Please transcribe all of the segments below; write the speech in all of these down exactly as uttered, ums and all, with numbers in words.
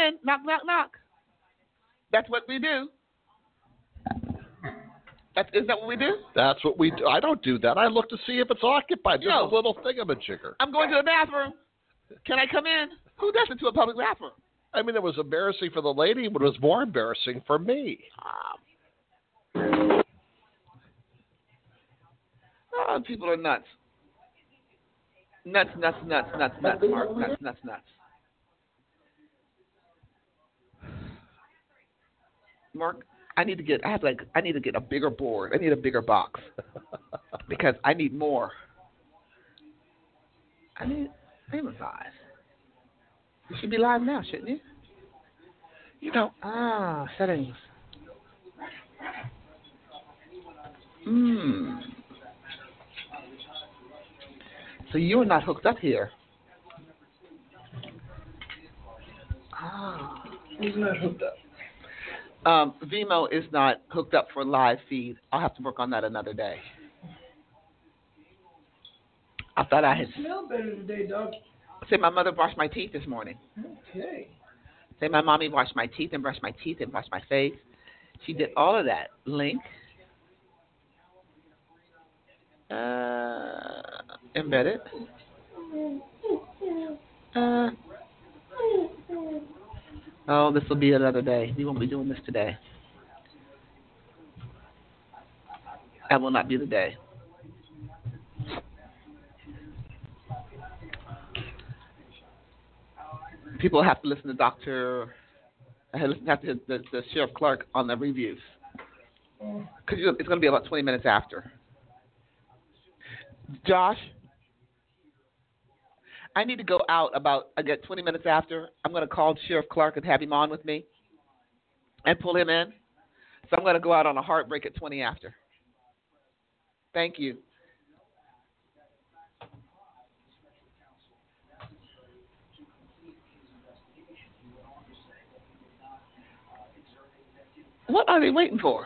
in. Knock, knock, knock. That's what we do. That's, is that what we do? That's what we do. I don't do that. I look to see if it's occupied. Just No. a little thingamajigger. I'm going to the bathroom. Can I come in? Who does it to a public bathroom? I mean, it was embarrassing for the lady, but it was more embarrassing for me. Um, oh, people are nuts. Nuts, nuts, nuts, nuts, nuts, Mark. Nuts, nuts, nuts. Mark, I need to get. I have like. I need to get a bigger board. I need a bigger box because I need more. I need. I'm live. You should be live now, shouldn't you? You know. Ah, settings. Hmm. So you're not hooked up here. Ah. Who's not hooked up? Um, Vimeo is not hooked up for live feed. I'll have to work on that another day. I thought I had. You smell better today, dog. Say my mother brushed my teeth this morning. Okay. Say my mommy washed my teeth and brushed my teeth and brushed my face. She did all of that. Link. Uh, embedded. Uh. Oh, this will be another day. We won't be doing this today. That will not be the day. People have to listen to Doctor I have to listen have to the, the Sheriff Clark on the reviews because it's going to be about twenty minutes after. Josh, I need to go out about I get twenty minutes after. I'm going to call Sheriff Clark and have him on with me and pull him in. So I'm going to go out on a heartbreak at twenty after. Thank you. What are they waiting for?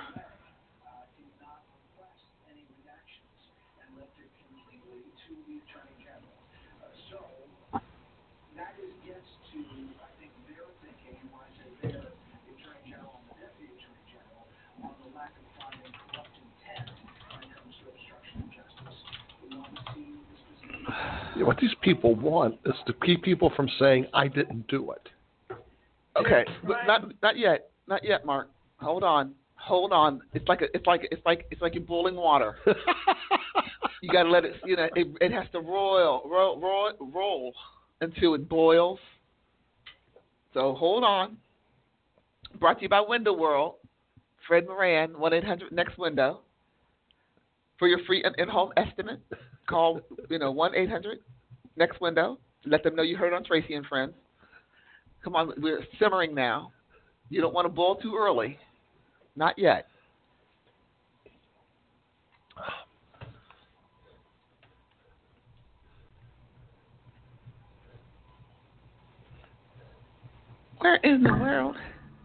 What these people want is to keep people from saying, I didn't do it. Okay, but not not yet. Not yet, Mark. Hold on. Hold on. It's like a, it's like it's like it's like you're boiling water. You got to let it, you know, it, it has to roll, roll, roll, roll until it boils. So hold on. Brought to you by Window World. Fred Moran, one eight hundred next window. For your free in-home estimate, call, you know, one eight hundred next window. Let them know you heard on Tracy and Friends. Come on, we're simmering now. You don't want to boil too early. Not yet. Where in the world?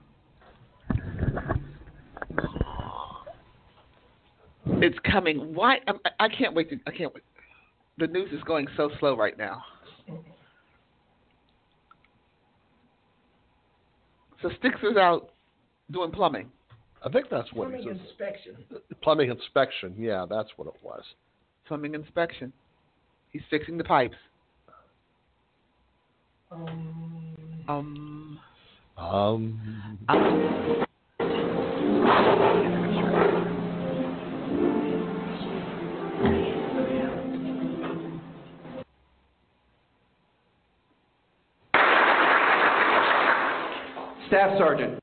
It's coming. Why? I, I can't wait. To, I can't wait. The news is going so slow right now. So Sticks is out doing plumbing. I think that's what Plumbing it is. inspection. Plumbing inspection. Yeah, that's what it was. Plumbing inspection. He's fixing the pipes. Um. Um. Um. um Staff Sergeant.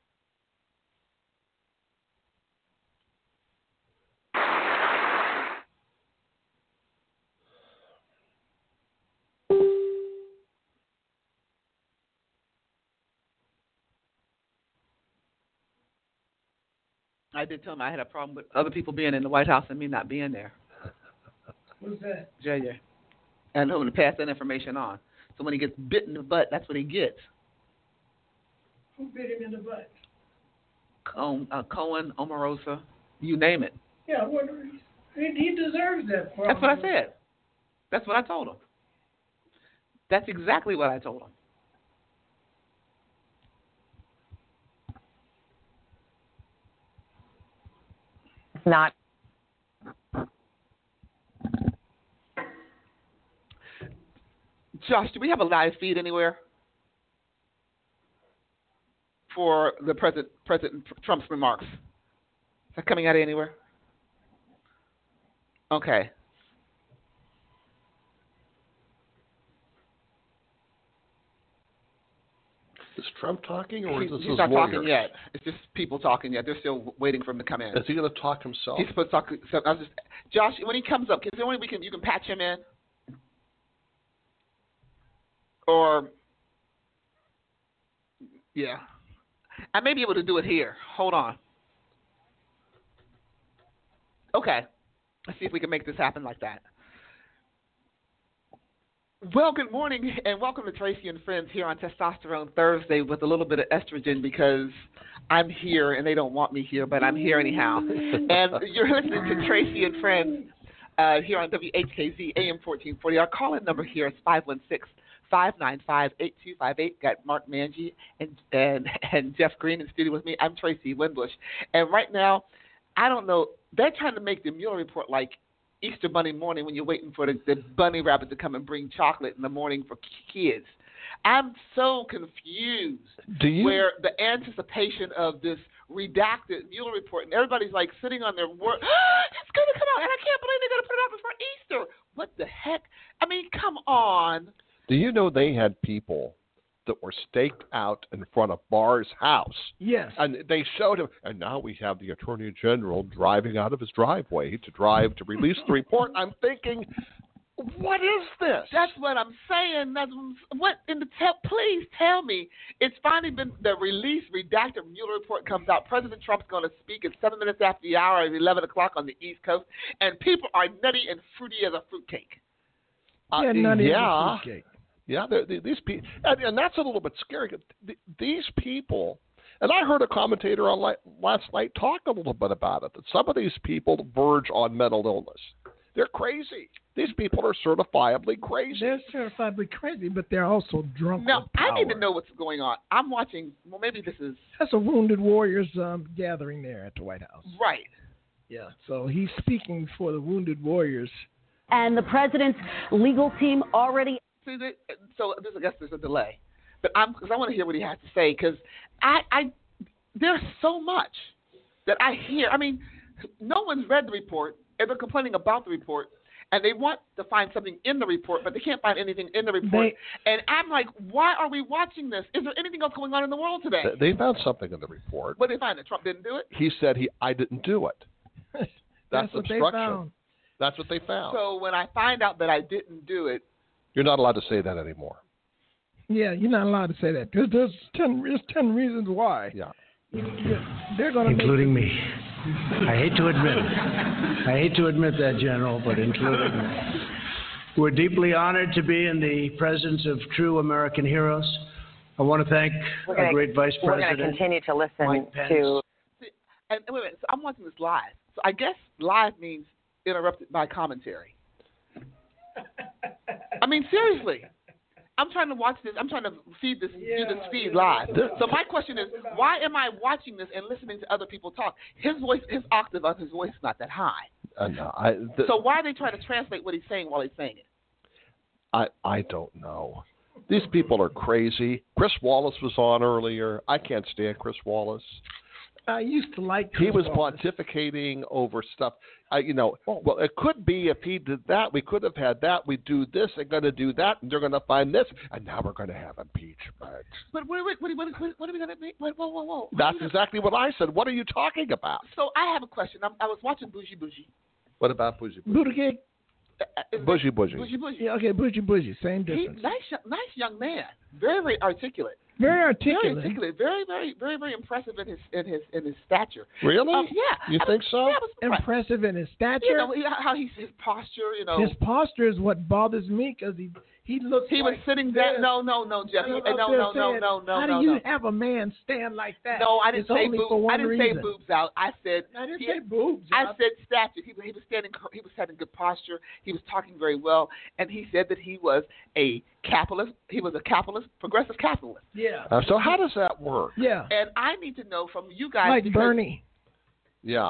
I did tell him I had a problem with other people being in the White House and me not being there. What's that? Yeah, yeah. And I'm going to pass that information on. So when he gets bit in the butt, that's what he gets. Who bit him in the butt? Cohen, uh, Cohen, Omarosa, you name it. Yeah, what, he, he deserves that. That's what I said. That's what I told him. That's exactly what I told him. not. Josh, do we have a live feed anywhere for the President President Trump's remarks? Is that coming out anywhere? Okay. Is Trump talking, or is He's, this he's his not lawyer? talking yet. It's just people talking yet. They're still waiting for him to come in. Is he going to talk himself? He's supposed to talk. So I was just, Josh, when he comes up, is there any way we can you can patch him in, or yeah, I may be able to do it here. Hold on. Okay, let's see if we can make this happen like that. Well, good morning, and welcome to Tracy and Friends here on Testosterone Thursday with a little bit of estrogen because I'm here and they don't want me here, but I'm here anyhow. And you're listening to Tracy and Friends uh, here on W H K Z A M fourteen forty. Our call-in number here is five one six, five nine five, eight two five eight. Got Mark Mangy and, and, and Jeff Green in studio with me. I'm Tracy Winbush. And right now, I don't know, they're trying to make the Mueller report like Easter Bunny morning when you're waiting for the, the bunny rabbit to come and bring chocolate in the morning for kids. I'm so confused. Do you? Where the anticipation of this redacted Mueller report, and everybody's like sitting on their work. It's going to come out, and I can't believe they're going to put it out before Easter. What the heck? I mean, come on. Do you know they had people that were staked out in front of Barr's house? Yes. And they showed him, and now we have the Attorney General driving out of his driveway to drive to release the report. I'm thinking, what is this? That's what I'm saying. That's what in the te- please tell me. It's finally been the release redacted Mueller report comes out. President Trump's going to speak at seven minutes after the hour at eleven o'clock on the East Coast, and people are nutty and fruity as a fruitcake. Uh, Yeah, nutty yeah. as a fruitcake. Yeah, they're- they- these people, and, and that's a little bit scary. Th- These people, and I heard a commentator on li- last night talk a little bit about it, that some of these people verge on mental illness. They're crazy. These people are certifiably crazy. They're certifiably crazy, but they're also drunk Now, with power. I need to know what's going on. I'm watching, well, maybe this is That's a Wounded Warriors um, gathering there at the White House. right. Yeah. So he's speaking for the Wounded Warriors. And the president's legal team already. See, they, so this, I guess there's a delay. But I'm, because I want to hear what he has to say, because I, I, there's so much that I hear. I mean, no one's read the report, and they're complaining about the report, and they want to find something in the report, but they can't find anything in the report. They, and I'm like, why are we watching this? Is there anything else going on in the world today? They found something in the report. What did they find? That Trump didn't do it? He said he, I didn't do it. That's, That's what they obstruction. found. That's what they found. So when I find out that I didn't do it, You're not allowed to say that anymore. Yeah, you're not allowed to say that. There's, there's ten, there's ten reasons why. Yeah. They're going to including me. I hate to admit it. I hate to admit that, General, but including me. We're deeply honored to be in the presence of true American heroes. I want to thank We're gonna, our great Vice we're President. We're going to continue to listen Mike Pence. to. see, and wait a minute, so I'm watching this live. So I guess live means interrupted by commentary. I mean, seriously. I'm trying to watch this. I'm trying to feed this, Yeah, do this feed yeah. live. So my question is, why am I watching this and listening to other people talk? His voice, his octave of his voice is not that high. Uh, no, I, the, So why are they trying to translate what he's saying while he's saying it? I, I don't know. These people are crazy. Chris Wallace was on earlier. I can't stand Chris Wallace. I used to like He Chris was Wallace. pontificating over stuff. I, you know, well, it could be if he did that, we could have had that. We do this, they're going to do that, and they're going to find this, and now we're going to have impeachment. But what, what, what, what, what are we going to make? Whoa, whoa, whoa, whoa. That's exactly what I said. What are you talking about? So I have a question. I'm, I was watching Bougie Bougie. What about Bougie Bougie? Buttigieg. Uh, is Bougie it- Bougie. Bougie Bougie. Yeah, okay, bougie bougie, same He, difference. nice, young- nice young man. Very, very articulate. Very Very articulate. articulate. Very, very, very, very impressive in his in his in his stature. Really? Um, yeah. You I think was- so? Yeah, I was impressed. Impressive in his stature. You know he- how he's his posture. You know, His posture is what bothers me because he he looks. he was like sitting this. down. No, no, no, Jeff. He, Up no, there no, no, saying, no, no, How no, do you no. have a man stand like that? No, I didn't it's say only boobs. for one I didn't reason. say boobs out. I said I didn't he- say boobs. I out. said stature. He, he was standing. He was having good posture. He was talking very well, and he said that he was a capitalist. He was a capitalist, progressive capitalist. Yeah. Uh, so how does that work? Yeah. And I need to know from you guys, Like because- Bernie. Yeah.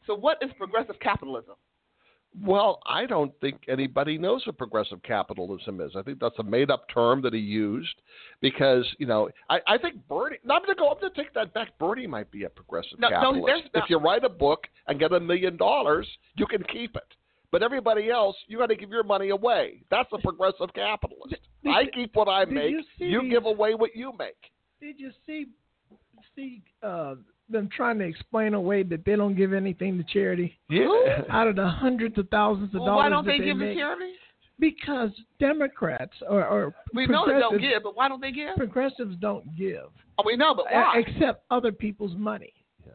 So what is progressive capitalism? Well, I don't think anybody knows what progressive capitalism is. I think that's a made-up term that he used because, you know, I, I think Bernie, no, I'm going to go, I'm going to take that back. Bernie might be a progressive No, no, capitalist. there's If not- you write a book and get a million dollars, you can keep it. But everybody else, you got to give your money away. That's a progressive capitalist. Did I you- keep what I did make. you see You these- give away what you make. Did you see see uh, them trying to explain away that they don't give anything to charity? Yeah. Out of the hundreds of thousands of Well, dollars why don't that they, they give make, to charity? Because Democrats or, or We know they don't progressives- give, but why don't they give? Progressives don't give, Oh, we know, but uh, why? accept other people's money.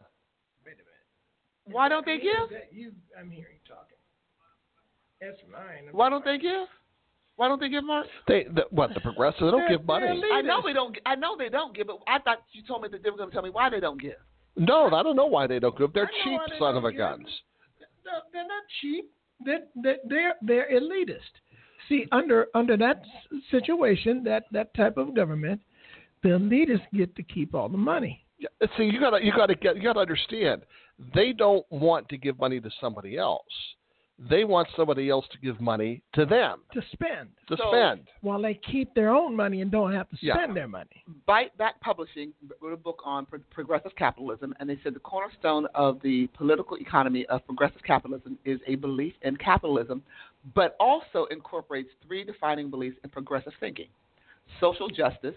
Why don't they give? You, I'm hearing you talking. That's mine. Why don't they give? Why don't they give, Mark? They, the, what, the progressives, they don't They're- give money. they're I know they don't. I know they don't give, but I thought you told me that they were going to tell me why they don't give. No, I don't know why they don't give. They're I know cheap why they son of don't a give. guns. No, they're not cheap. They're, they're, they're, they're elitist. See, under under that s- situation, that, that type of government, the elitists get to keep all the money. Yeah, see, you gotta you gotta get you gotta understand. They don't want to give money to somebody else. They want somebody else to give money to them To spend, to So- spend. while they keep their own money and don't have to Yeah. spend their money. Bite Back Publishing wrote a book on pro- progressive capitalism, and they said the cornerstone of the political economy of progressive capitalism is a belief in capitalism, but also incorporates three defining beliefs in progressive thinking: social justice,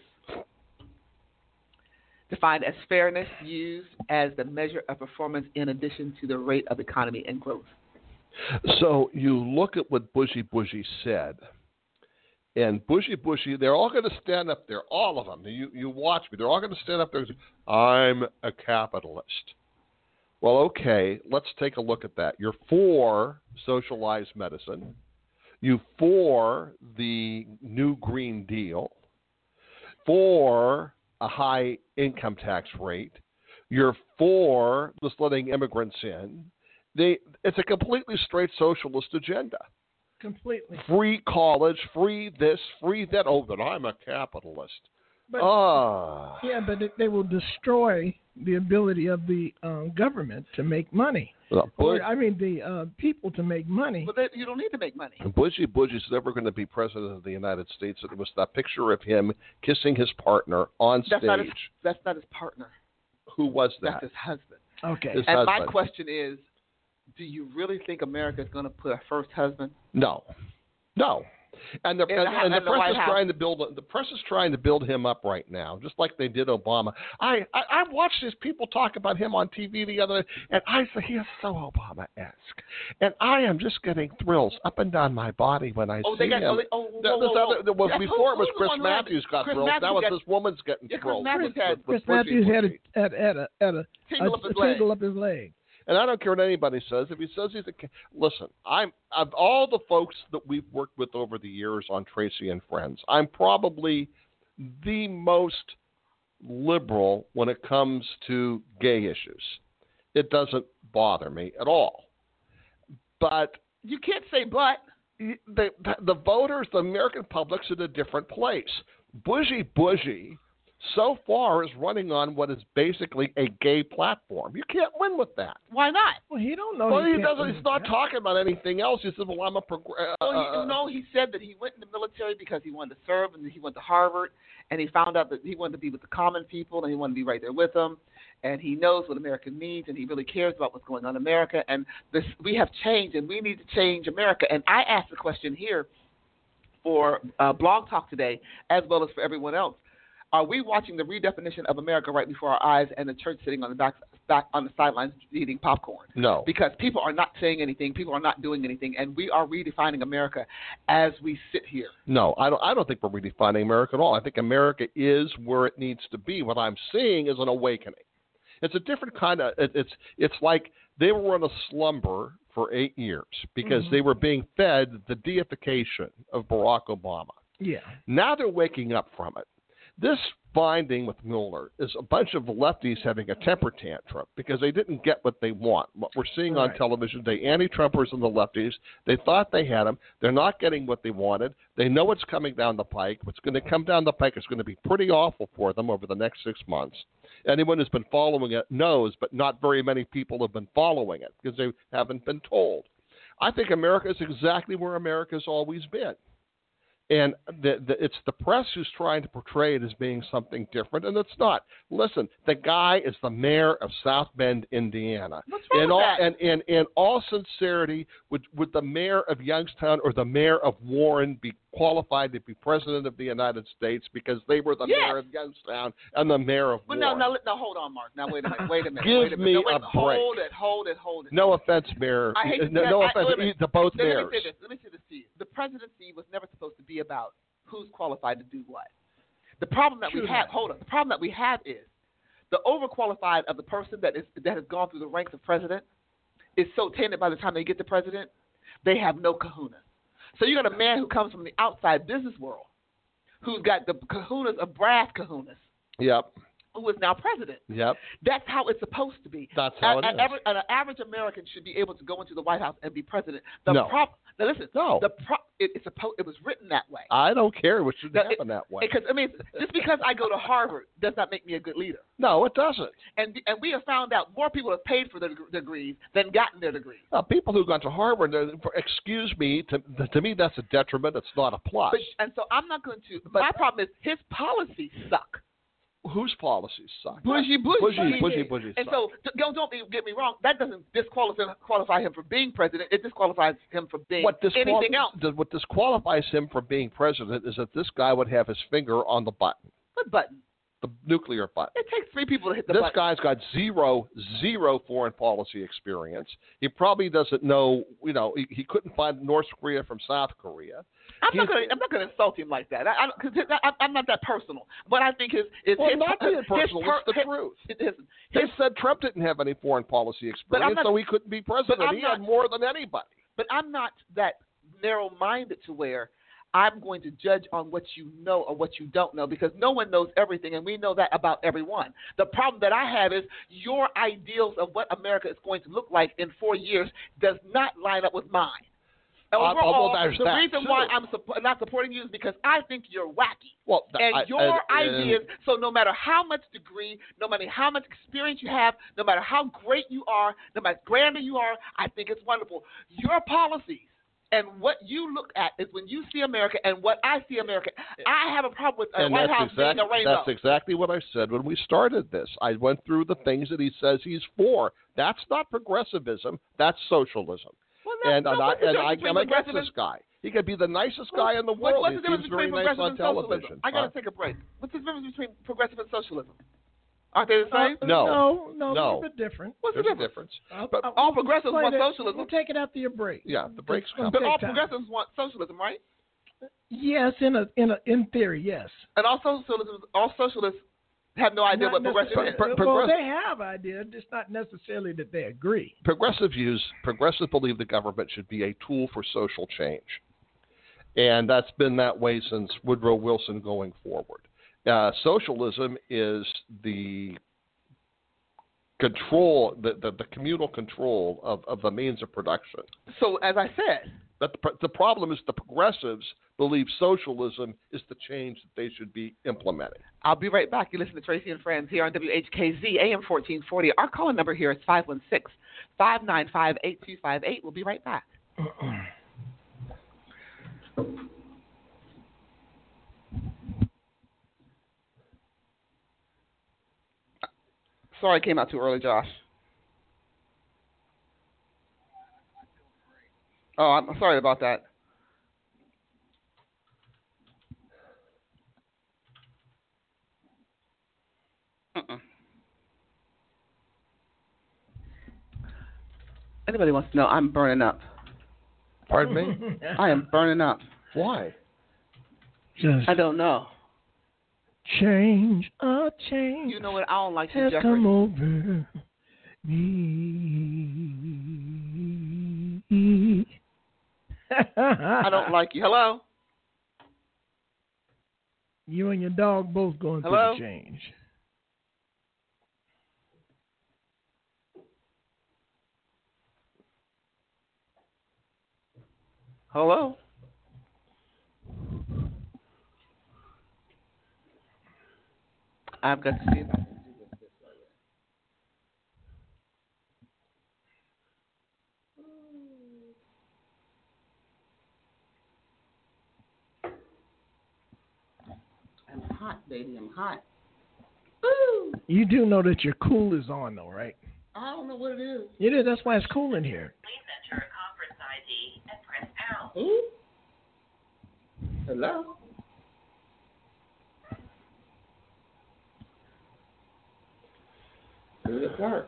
defined as fairness used as the measure of performance in addition to the rate of economy and growth. So you look at what Bushy Bushy said, and Bushy Bushy, they're all going to stand up there, all of them. You you watch me. They're all going to stand up there and say, "I'm a capitalist." Well, okay, let's take a look at that. You're for socialized medicine. You for the new Green Deal. For a high income tax rate. You're for just letting immigrants in. They, it's a completely straight socialist agenda. Completely. Free college, free this, free that. Oh, then I'm a capitalist. But, Ah. yeah, but it, they will destroy the ability of the uh, government to make money. Well, Or, Bush, I mean, the uh, people to make money. But they, you don't need to make money. Bushy Bushy's never going to be president of the United States. It was that picture of him kissing his partner on That's stage. not his, that's not his partner. Who was That's that? his husband. Okay. His And my husband. question is, do you really think America is going to put a first husband? No, no. And the, In and, the- and the in the press White is House. trying to build the press is trying to build him up right now, just like they did Obama. I I, I watched these people talk about him on T V the other day, and I say he is so Obama-esque, and I am just getting thrills up and down my body when I Oh, see they got. him. Oh, they, oh, whoa, There- whoa, this whoa, other- there was- Yes, before who- it was who's the Chris one who had- Matthews got Chris thrilled. Matthews Now it's got- this woman's getting Yeah, Chris thrilled. Matthews with- had- with- Chris with Bushy Matthews had a, Bushy. had, had a, had a, Tingle a, up his a tingle leg. up his leg. And I don't care what anybody says. If he says he's a ca- listen, I'm of all the folks that we've worked with over the years on Tracy and Friends, I'm probably the most liberal when it comes to gay issues. It doesn't bother me at all. But You can't say but. the the, the voters, the American public's in a different place. Bushy Bushy so far is running on what is basically a gay platform. You can't win with that. Why not? Well, he don't know. Well, he can't doesn't. do He's not that. talking about anything else. He said, "Well, I'm a." Prog- uh, Well, uh, you know, he said that he went in the military because he wanted to serve, and he went to Harvard, and he found out that he wanted to be with the common people, and he wanted to be right there with them, and he knows what America needs, and he really cares about what's going on in America, and this we have changed, and we need to change America. And I asked the question here for uh, Blog Talk today, as well as for everyone else. Are we watching the redefinition of America right before our eyes, and the church sitting on the back, back on the sidelines eating popcorn? no. Because people are not saying anything, people are not doing anything, and we are redefining America as we sit here. No, I don't. I don't think we're redefining America at all. I think America is where it needs to be. What I'm seeing is an awakening. It's a different kind of. It, it's it's like they were in a slumber for eight years because Mm-hmm. they were being fed the deification of Barack Obama. Yeah. Now they're waking up from it. This finding with Mueller is a bunch of lefties having a temper tantrum because they didn't get what they want. What we're seeing right. on television today, anti-Trumpers and the lefties, they thought they had them. They're not getting what they wanted. They know what's coming down the pike. What's going to come down the pike is going to be pretty awful for them over the next six months. Anyone who's been following it knows, but not very many people have been following it because they haven't been told. I think America is exactly where America's always been. And the, the, it's the press who's trying to portray it as being something different, and it's not. Listen, the guy is the mayor of South Bend, Indiana. What's wrong in with all, that? And in in all sincerity, would, would the mayor of Youngstown or the mayor of Warren be qualified to be president of the United States because they were the Yes. mayor of Youngstown and the mayor of But Warren? no, no, no, hold on, Mark. Now, wait a minute. Wait a minute. Give wait a minute. me no, wait, a break. Hold it, hold it, hold it. No offense, Mayor. I hate to no say no I- offense wait a minute. to both Let mayors. me say this. Let me say this to you. The presidency was never supposed to be about who's qualified to do what. The problem that True we have, that. hold on, the problem that we have is the overqualified of the person that is that has gone through the ranks of president is so tainted by the time they get to president, they have no kahuna. So you got a man who comes from the outside business world, who's got the kahunas of brass kahunas, Yep. who is now president. Yep. That's how it's supposed to be. That's how a, it a, is. Every, an average American should be able to go into the White House and be president. The No. prop, now listen, No. the pro, it, it's supposed, it was written that way. I don't care what should Now, happen it- that way. Because I mean, just because I go to Harvard does not make me a good leader. No, it doesn't. And and we have found out more people have paid for their deg- degrees than gotten their degrees. Uh, people who've gone to Harvard, they're- for- excuse me, to, to me that's a detriment. It's not a plus. But, and so I'm not going to. My problem is his policies suck. Whose policies suck? Bushy, bushy, Bushy, bushy, bushy And suck. so d- don't don't be, get me wrong. That doesn't disqualify qualify him for being president. It disqualifies him from being what, disqual- anything else. th- what disqualifies him from being president is that this guy would have his finger on the button, What button? the nuclear button. It takes three people to hit the This button. guy's got zero, zero foreign policy experience. He probably doesn't know, you know, he, he couldn't find North Korea from South Korea. I'm not He's- going. I'm not going to insult him like that. I, I, cause I, I'm not that personal. But I think his is Well, his, not being his personal, per- it's the his, truth. It is. They His, said Trump didn't have any foreign policy But I'm experience, not- so he couldn't be president. I'm He not- had more than anybody. but I'm not that narrow-minded to where I'm going to judge on what you know or what you don't know, because no one knows everything, and we know that about everyone. The problem that I have is your ideals of what America is going to look like in four years does not line up with mine. Uh, Overall, well, there's the that, reason too. why I'm suppo- not supporting you is because I think you're wacky. Well, th- And I- your and- ideas, so no matter how much degree, no matter how much experience you have, no matter how great you are, no matter how grander you are, I think it's wonderful. Your policies and what you look at is when you see America and what I see America. I have a problem with a and White that's House being exactly, a rainbow. that's exactly what I said when we started this. I went through the things that he says he's for. That's not progressivism. That's socialism. Well, no, and no, and, I, what's the and difference I, between I'm against progressive this guy. He could be the nicest guy in the What- world. What's He the difference seems between very nice progressive on and television. socialism? I got to Huh? take a break. What's the difference between progressive and socialism? Aren't they the same? Uh, No. no, no, No. a little bit different. What's There's the a difference? difference. I'll- But I'll- all progressives we'll want play that- socialism. We'll take it after your break. Yeah, the break's It's gonna coming. But all take time. progressives want socialism, right? Yes, in a in a in theory, yes. And all socialism, all socialists have no idea Not what progressive necessarily- is. Pro- well, progress- they have ideas, just not necessarily that they agree. Progressive views, progressives believe the government should be a tool for social change. And that's been that way since Woodrow Wilson going forward. Uh, socialism is the control, the, the, the communal control of, of the means of production. So, as I said, But the, the problem is the progressives believe socialism is the change that they should be implementing. I'll be right back. You listen to Tracy and Friends here on W H K Z, A M fourteen forty. Our calling number here is five one six, five nine five, eight two five eight. We'll be right back. Sorry I came out too early, Josh. Oh, I'm sorry about that. Uh-uh. Anybody wants to know, I'm burning up. Pardon me? I am burning up. Why? Just I don't know. change, a change You know what? I don't like you, has Jeffrey. come over me. I don't like you. Hello? You and your dog both going Hello? through the change. Hello? I've got to see if I can do this this way. I'm hot, baby. I'm hot. Woo! You do know that your cool is on, though, right? I don't know what it is. It is. That's why it's cool in here. Please enter a conference I D and press pound. Ooh. Hello? Good work.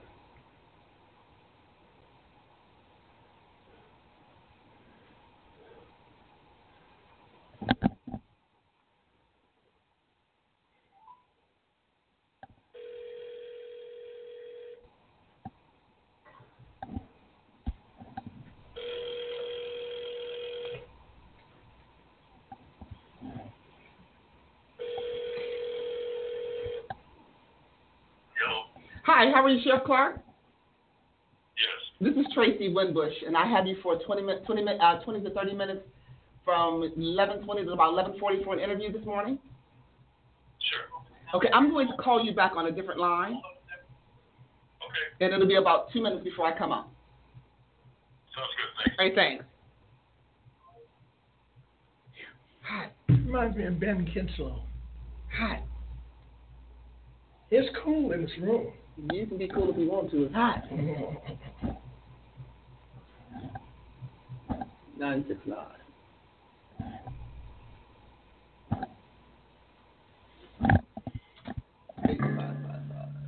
Hi, how are you, Chef Clark? Yes. This is Tracy Winbush, and I have you for twenty, twenty, uh, twenty to thirty minutes from eleven twenty to about eleven forty for an interview this morning. Sure. Okay, I'm going to call you back on a different line. Okay. And it'll be about two minutes before I come up. Sounds good, thanks. All right, thanks. Hot. Reminds me of Ben Kinslow. Hot. It's cool in this room. You can be cool if you want to. It's hot. nine six nine. eight five five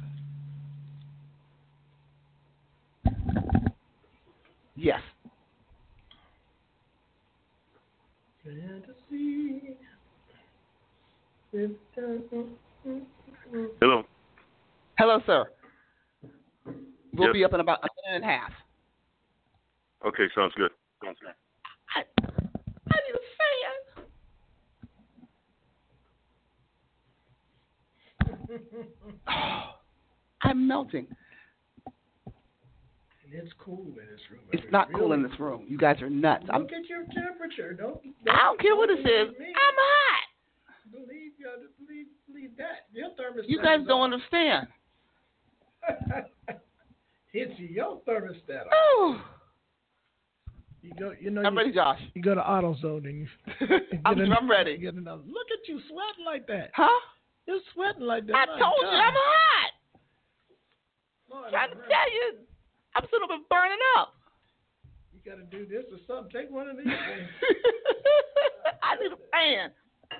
five. Yes. Fantasy. Hello. Hello, sir. We'll Yes. be up in about a minute and a half. Okay, sounds good. Sounds good. I, I need a fan. I'm melting. And it's cool in this room. It's It's not really cool in this room. You guys are nuts. I'm, Look at your temperature. Don't. don't I don't care what it believe says. me. I'm hot. Believe you. Believe, believe that. Your thermostat. You guys is don't on. understand. It's your thermostat. on. Oh, You go. You know. I'm you, ready, Josh. You go to AutoZone and you. and I'm, get an- I'm ready. Get another. Look at you sweating like that. Huh? You're sweating like that. I My told you God. I'm hot. Lord, Trying to have tell you, I'm sort of burning up. You got to do this or something. Take one of these things. I need a fan.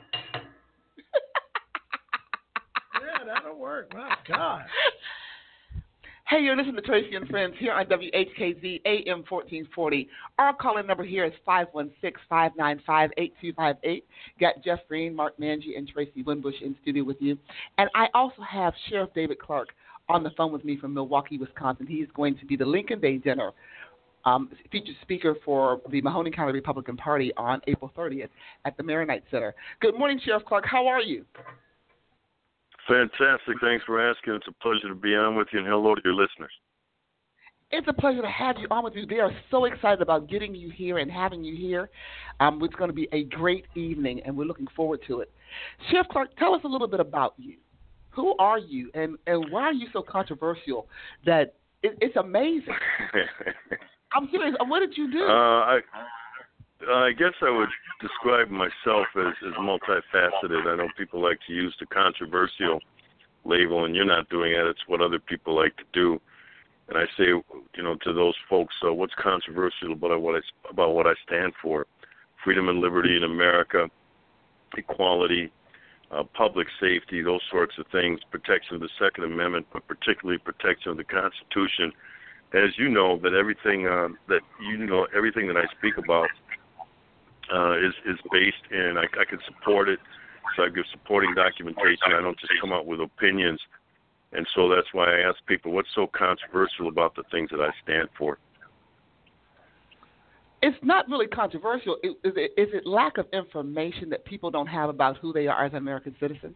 Yeah, that'll work. My God. Hey, you're listening to Tracy and Friends here on W H K Z A M fourteen forty. Our calling number here is five one six, five nine five, eight two five eight. Got Jeff Green, Mark Mangy, and Tracy Winbush in studio with you. And I also have Sheriff David Clark on the phone with me from Milwaukee, Wisconsin. He's going to be the Lincoln Day dinner um, featured speaker for the Mahoning County Republican Party on April thirtieth at the Maronite Center. Good morning, Sheriff Clark. How are you? Fantastic. Thanks for asking. It's a pleasure to be on with you, and hello to your listeners. It's a pleasure to have you on with you. They are so excited about getting you here and having you here. Um, it's going to be a great evening, and we're looking forward to it. Sheriff Clark, tell us a little bit about you. Who are you, and, and why are you so controversial that it, it's amazing? I'm serious. What did you do? uh, I, I guess I would describe myself as, as multifaceted. I know people like to use the controversial label, and you're not doing it. It's what other people like to do. And I say, you know, to those folks, uh, what's controversial about what I, about what I stand for? Freedom and liberty in America, equality, uh, public safety, those sorts of things, protection of the Second Amendment, but particularly protection of the Constitution. As you know, that everything uh, that you know, everything that I speak about uh, is is based in. I, I can support it, so I give supporting documentation. I don't just come out with opinions. And so that's why I ask people, what's so controversial about the things that I stand for? it's not really controversial. Is it, is it lack of information that people don't have about who they are as American citizens?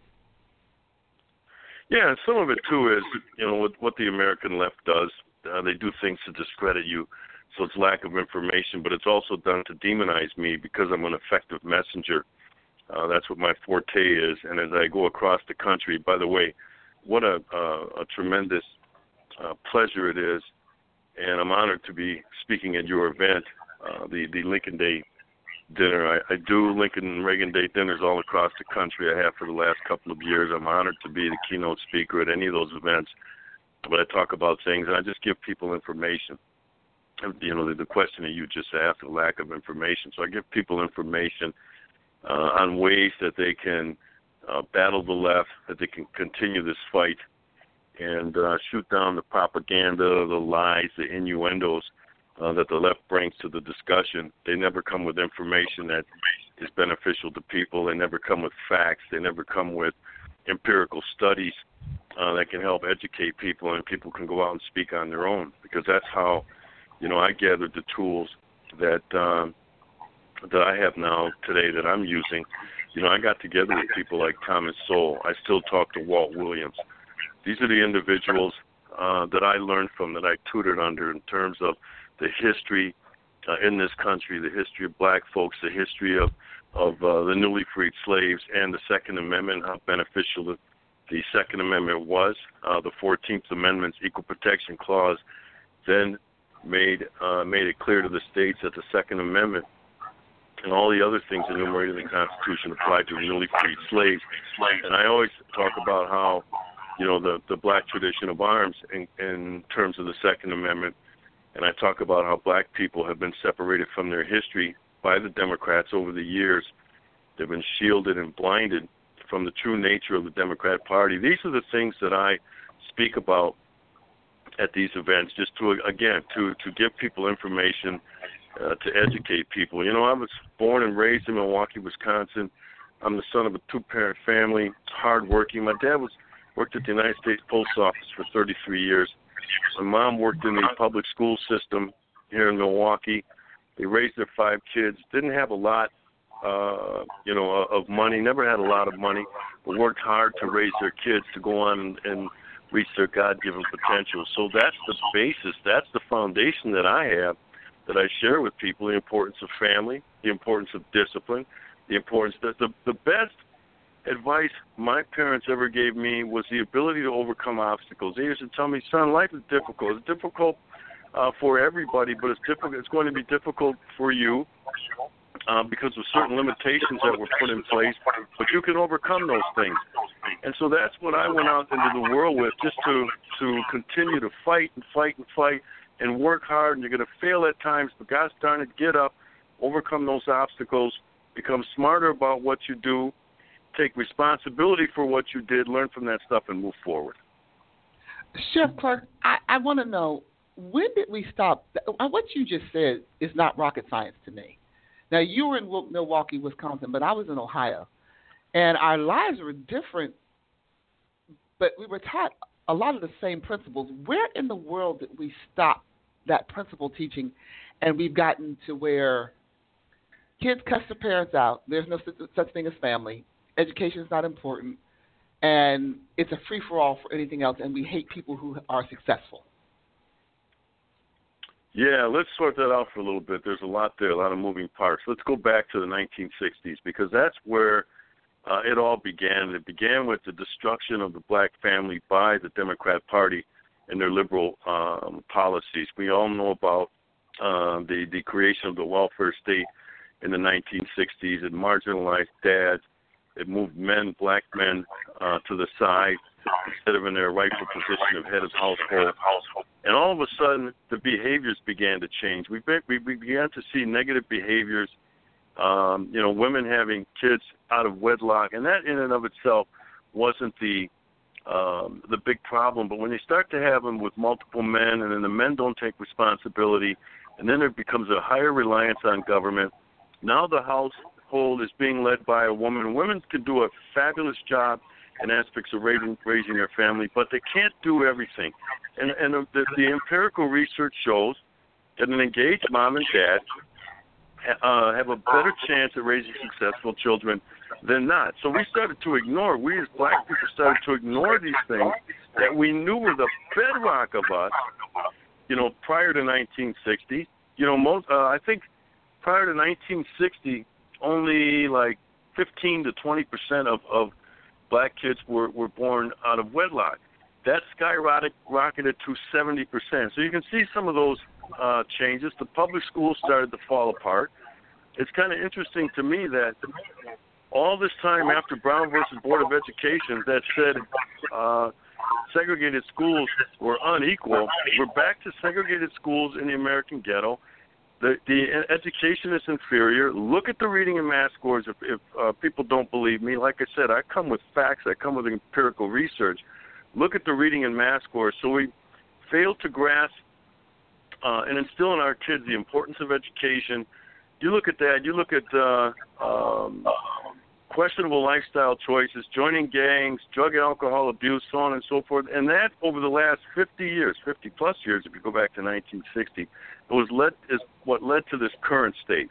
Yeah, and some of it, too, is, you know, what, what the American left does. Uh, they do things to discredit you, so it's lack of information, but it's also done to demonize me because I'm an effective messenger. Uh, that's what my forte is, and as I go across the country, by the way, what a, uh, a tremendous uh, pleasure it is, and I'm honored to be speaking at your event, uh, the, the Lincoln Day dinner. I, I do Lincoln Reagan Day dinners all across the country. I have for the last couple of years. I'm honored to be the keynote speaker at any of those events. But I talk about things, and I just give people information. You know, the, the question that you just asked, the lack of information. So I give people information uh, on ways that they can uh, battle the left, that they can continue this fight, and uh, shoot down the propaganda, the lies, the innuendos Uh, that the left brings to the discussion. They never come with information that is beneficial to people. They never come with facts. They never come with empirical studies uh, that can help educate people, and people can go out and speak on their own, because that's how, you know, I gathered the tools that um, that I have now today that I'm using. You know, I got together with people like Thomas Sowell. I still talk to Walt Williams. These are the individuals uh, that I learned from, that I tutored under in terms of the history uh, in this country, the history of black folks, the history of, of uh, the newly freed slaves, and the Second Amendment, how beneficial the, the Second Amendment was. Uh, the fourteenth Amendment's Equal Protection Clause then made uh, made it clear to the states that the Second Amendment and all the other things enumerated in the Constitution applied to newly freed slaves. And I always talk about how, you know, the, the black tradition of arms in, in terms of the Second Amendment. And I talk about how black people have been separated from their history by the Democrats over the years. They've been shielded and blinded from the true nature of the Democrat Party. These are the things that I speak about at these events, just to, again, to, to give people information, uh, to educate people. You know, I was born and raised in Milwaukee, Wisconsin. I'm the son of a two-parent family, hardworking. My dad was worked at the United States Post Office for thirty-three years. My mom worked in the public school system here in Milwaukee. They raised their five kids. Didn't have a lot, uh, you know, of money. Never had a lot of money, but worked hard to raise their kids to go on and, and reach their God-given potential. So that's the basis. That's the foundation that I have, that I share with people: the importance of family, the importance of discipline, the importance that the the best advice my parents ever gave me was the ability to overcome obstacles. They used to tell me, son, life is difficult. It's difficult uh, for everybody, but it's difficult. It's going to be difficult for you uh, because of certain limitations that were put in place, but you can overcome those things. And so that's what I went out into the world with, just to, to continue to fight and fight and fight and work hard. And you're going to fail at times, but gosh darn it, get up, overcome those obstacles, become smarter about what you do, take responsibility for what you did, learn from that stuff, and move forward. Chef Clark, I, I want to know, when did we stop? What you just said is not rocket science to me. Now, you were in Milwaukee, Wisconsin, but I was in Ohio. And our lives were different, but we were taught a lot of the same principles. Where in the world did we stop that principle teaching, and we've gotten to where kids cuss their parents out, there's no such, such thing as family, education is not important, and it's a free-for-all for anything else, and we hate people who are successful? Yeah, let's sort that out for a little bit. There's a lot there, a lot of moving parts. Let's go back to the nineteen sixties, because that's where uh, it all began. It began with the destruction of the black family by the Democrat Party and their liberal um, policies. We all know about uh, the, the creation of the welfare state in the nineteen sixties. It marginalized dads. It moved men, black men, uh, to the side instead of in their rightful position of head of household. And all of a sudden, the behaviors began to change. We, be, we began to see negative behaviors, um, you know, women having kids out of wedlock. And that in and of itself wasn't the um, the big problem. But when you start to have them with multiple men, and then the men don't take responsibility, and then there becomes a higher reliance on government, now the household is being led by a woman. Women can do a fabulous job in aspects of raising, raising their family, but they can't do everything. And, and the, the empirical research shows that an engaged mom and dad uh, have a better chance at raising successful children than not. So we started to ignore, we as black people started to ignore these things that we knew were the bedrock of us, you know, prior to nineteen sixty. You know, most uh, I think prior to nineteen sixty, only like fifteen to twenty percent of, of black kids were, were born out of wedlock. That skyrocketed rocketed to seventy percent. So you can see some of those uh, changes. The public schools started to fall apart. It's kind of interesting to me that all this time after Brown versus Board of Education that said uh, segregated schools were unequal, we're back to segregated schools in the American ghetto. The, the education is inferior. Look at the reading and math scores if, if uh, people don't believe me. Like I said, I come with facts. I come with empirical research. Look at the reading and math scores. So we fail to grasp uh, and instill in our kids the importance of education. You look at that. You look at uh, um, questionable lifestyle choices, joining gangs, drug and alcohol abuse, so on and so forth. And that over the last fifty years, fifty plus years, if you go back to nineteen sixty, it was led is what led to this current state.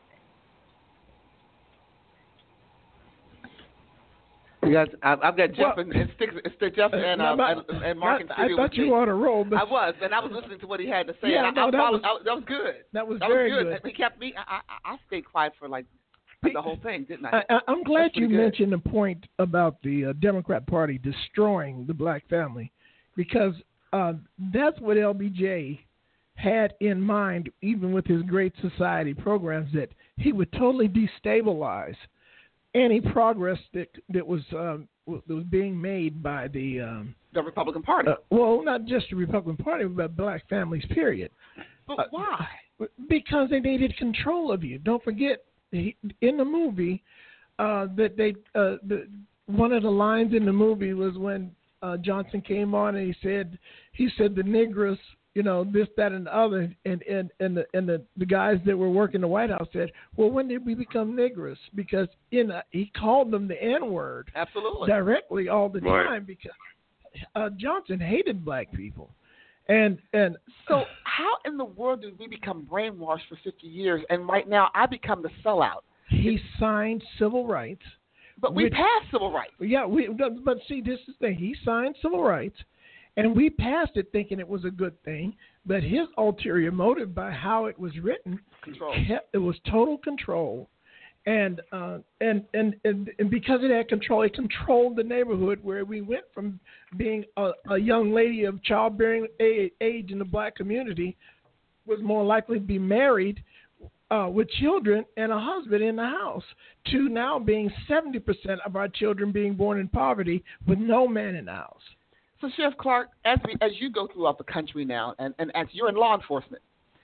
You guys, I've, I've got Jeff Well, and, and Sticks, it's Jeff and, uh, my- and, and Mark and I Studio thought with you me. were on a roll, but I was, and I was listening to what he had to say. Yeah, and I, no, I that followed, was- I, that was good. that was That very was good. good. He kept me. I, I, I stayed quiet for like the whole thing, didn't I? I, I, I'm glad That's you pretty good. mentioned the point about the uh, Democrat Party destroying the black family, because uh, that's what L B J had in mind, even with his Great Society programs, that he would totally destabilize any progress that that was um, that was being made by the um, The Republican Party. uh, well, not just the Republican Party, but black families, period. but uh, why? Because they needed control of you. Don't forget, he, in the movie, uh, that they uh, the, one of the lines in the movie was when uh, Johnson came on and he said he said the Negroes, you know, this, that, and the other, and and and the and the, the guys that were working the White House said, well, when did we become Negroes? Because in a, he called them the N word Absolutely. directly all the Right. time, because uh, Johnson hated black people, and and So how in the world did we become brainwashed for fifty years, and right now I become the sellout? he signed civil rights. But we Which- passed civil rights. Yeah, we. But see, this is the thing. He signed civil rights, and we passed it thinking it was a good thing. But his ulterior motive, by how it was written, Control. kept, it was total control, and uh, and, and and and because it had control, it controlled the neighborhood where we went from being a, a young lady of childbearing a- age in the black community was more likely to be married uh, with children and a husband in the house, to now being seventy percent of our children being born in poverty with no man in the house. So, Sheriff Clark, as we, as you go throughout the country now, and, and as you're in law enforcement,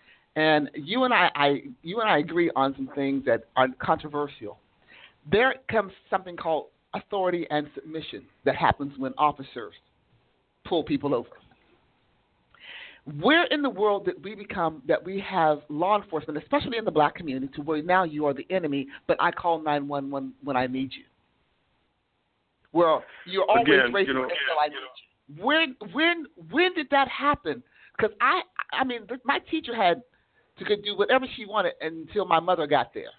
and you and I, I, you and I agree on some things that are controversial. There comes something called authority and submission that happens when officers pull people over. Where in the world did we become that we have law enforcement, especially in the black community, to where now you are the enemy, but I call nine one one when I need you? Well, you're always Again, racist you know- until I need you. When when when did that happen? Because I I mean th- my teacher had to could do whatever she wanted until my mother got there.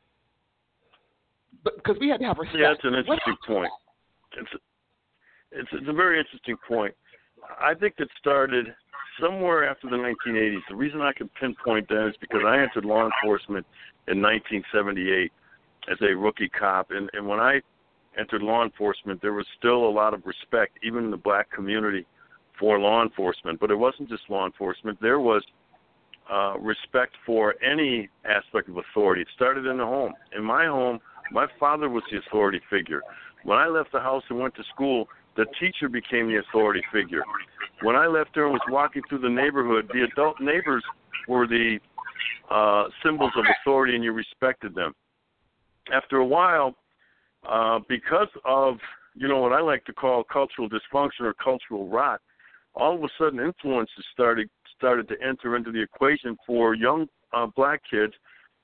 But because we had to have respect. Yeah, it's an What interesting happened? point. It's it's it's a very interesting point. I think it started somewhere after the nineteen eighties. The reason I can pinpoint that is because I entered law enforcement in nineteen seventy-eight as a rookie cop, and, and when I entered law enforcement, there was still a lot of respect, even in the black community, for law enforcement. But it wasn't just law enforcement. There was uh, respect for any aspect of authority. It started in the home. In my home, my father was the authority figure. When I left the house and went to school, the teacher became the authority figure. When I left there and was walking through the neighborhood, the adult neighbors were the uh, symbols of authority, and you respected them. After a while, uh, because of, you know, what I like to call cultural dysfunction or cultural rot, all of a sudden influences started started to enter into the equation for young uh, black kids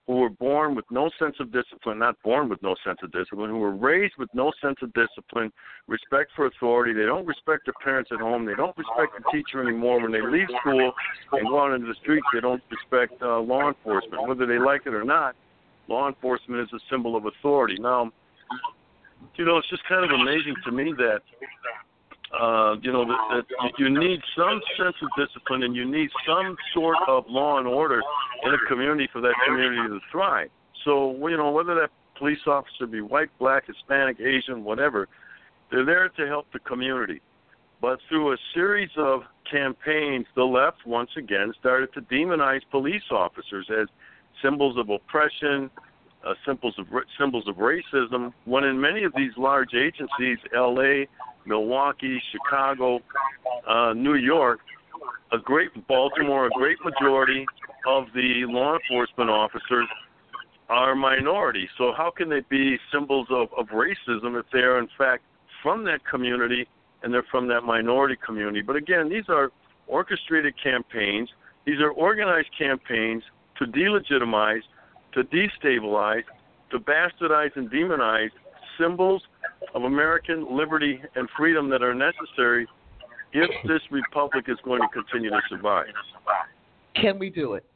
who were born with no sense of discipline, not born with no sense of discipline, who were raised with no sense of discipline, respect for authority. They don't respect their parents at home. They don't respect the teacher anymore. When they leave school and go out into the streets, they don't respect uh, law enforcement. Whether they like it or not, law enforcement is a symbol of authority. Now, you know, it's just kind of amazing to me that, uh, you know, that, that you need some sense of discipline and you need some sort of law and order in a community for that community to thrive. So, you know, whether that police officer be white, black, Hispanic, Asian, whatever, they're there to help the community. But through a series of campaigns, the left, once again, started to demonize police officers as symbols of oppression, uh, symbols of symbols of racism, when in many of these large agencies, L A, Milwaukee, Chicago, uh, New York, a great Baltimore, a great majority of the law enforcement officers are minority. So how can they be symbols of, of racism if they are in fact from that community and they're from that minority community? But again, these are orchestrated campaigns. These are organized campaigns to delegitimize, to destabilize, to bastardize and demonize symbols of American liberty and freedom that are necessary if this republic is going to continue to survive. Can we do it?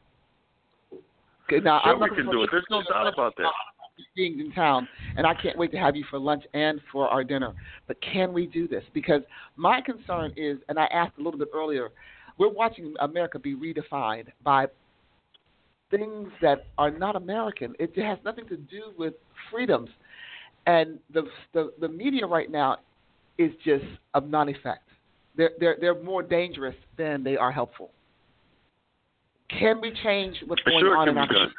Okay, now, sure, I'm we can do it. There's no doubt about that. Being in town, and I can't wait to have you for lunch and for our dinner. But can we do this? Because my concern is, and I asked a little bit earlier, we're watching America be redefined by things that are not American. It has nothing to do with freedoms. And the the, the media right now is just of non-effect. They're, they're, they're more dangerous than they are helpful. Can we change what's going sure on in our country?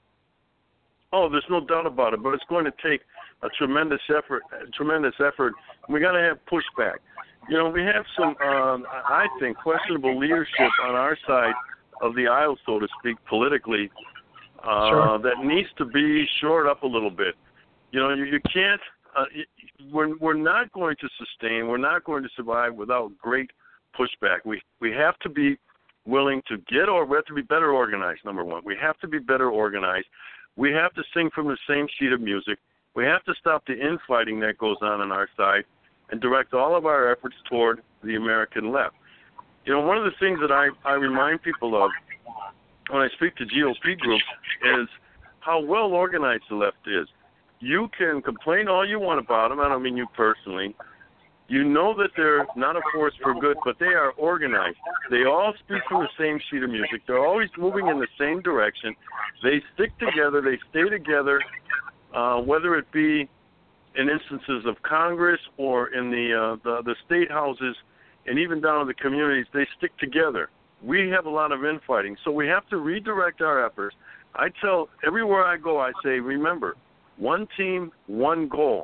Oh, there's no doubt about it, but it's going to take a tremendous effort. A tremendous effort. We got to have pushback. You know, we have some, um, I think, questionable leadership on our side of the aisle, so to speak, politically, uh, sure. that needs to be shored up a little bit. You know, you, you can't. Uh, we're we're not going to sustain. We're not going to survive without great pushback. We we have to be willing to get, or we have to be better organized. Number one, we have to be better organized. We have to sing from the same sheet of music. We have to stop the infighting that goes on on our side and direct all of our efforts toward the American left. You know, one of the things that I, I remind people of when I speak to G O P groups is how well organized the left is. You can complain all you want about them. I don't mean you personally. You know that they're not a force for good, but they are organized. They all speak from the same sheet of music. They're always moving in the same direction. They stick together. They stay together, uh, whether it be in instances of Congress or in the, uh, the the state houses and even down in the communities. They stick together. We have a lot of infighting, so we have to redirect our efforts. I tell everywhere I go, I say, remember, one team, one goal.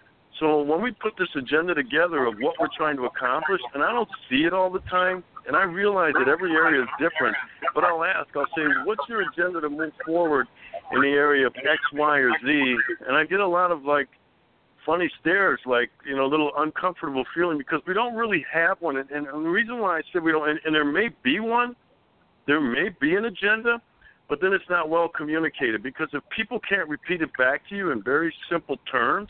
So when we put this agenda together of what we're trying to accomplish, and I don't see it all the time, and I realize that every area is different, but I'll ask, I'll say, what's your agenda to move forward in the area of X, Y, or Z? And I get a lot of, like, funny stares, like, you know, a little uncomfortable feeling because we don't really have one. And, and the reason why I said we don't, and, and there may be one, there may be an agenda, but then it's not well communicated, because if people can't repeat it back to you in very simple terms,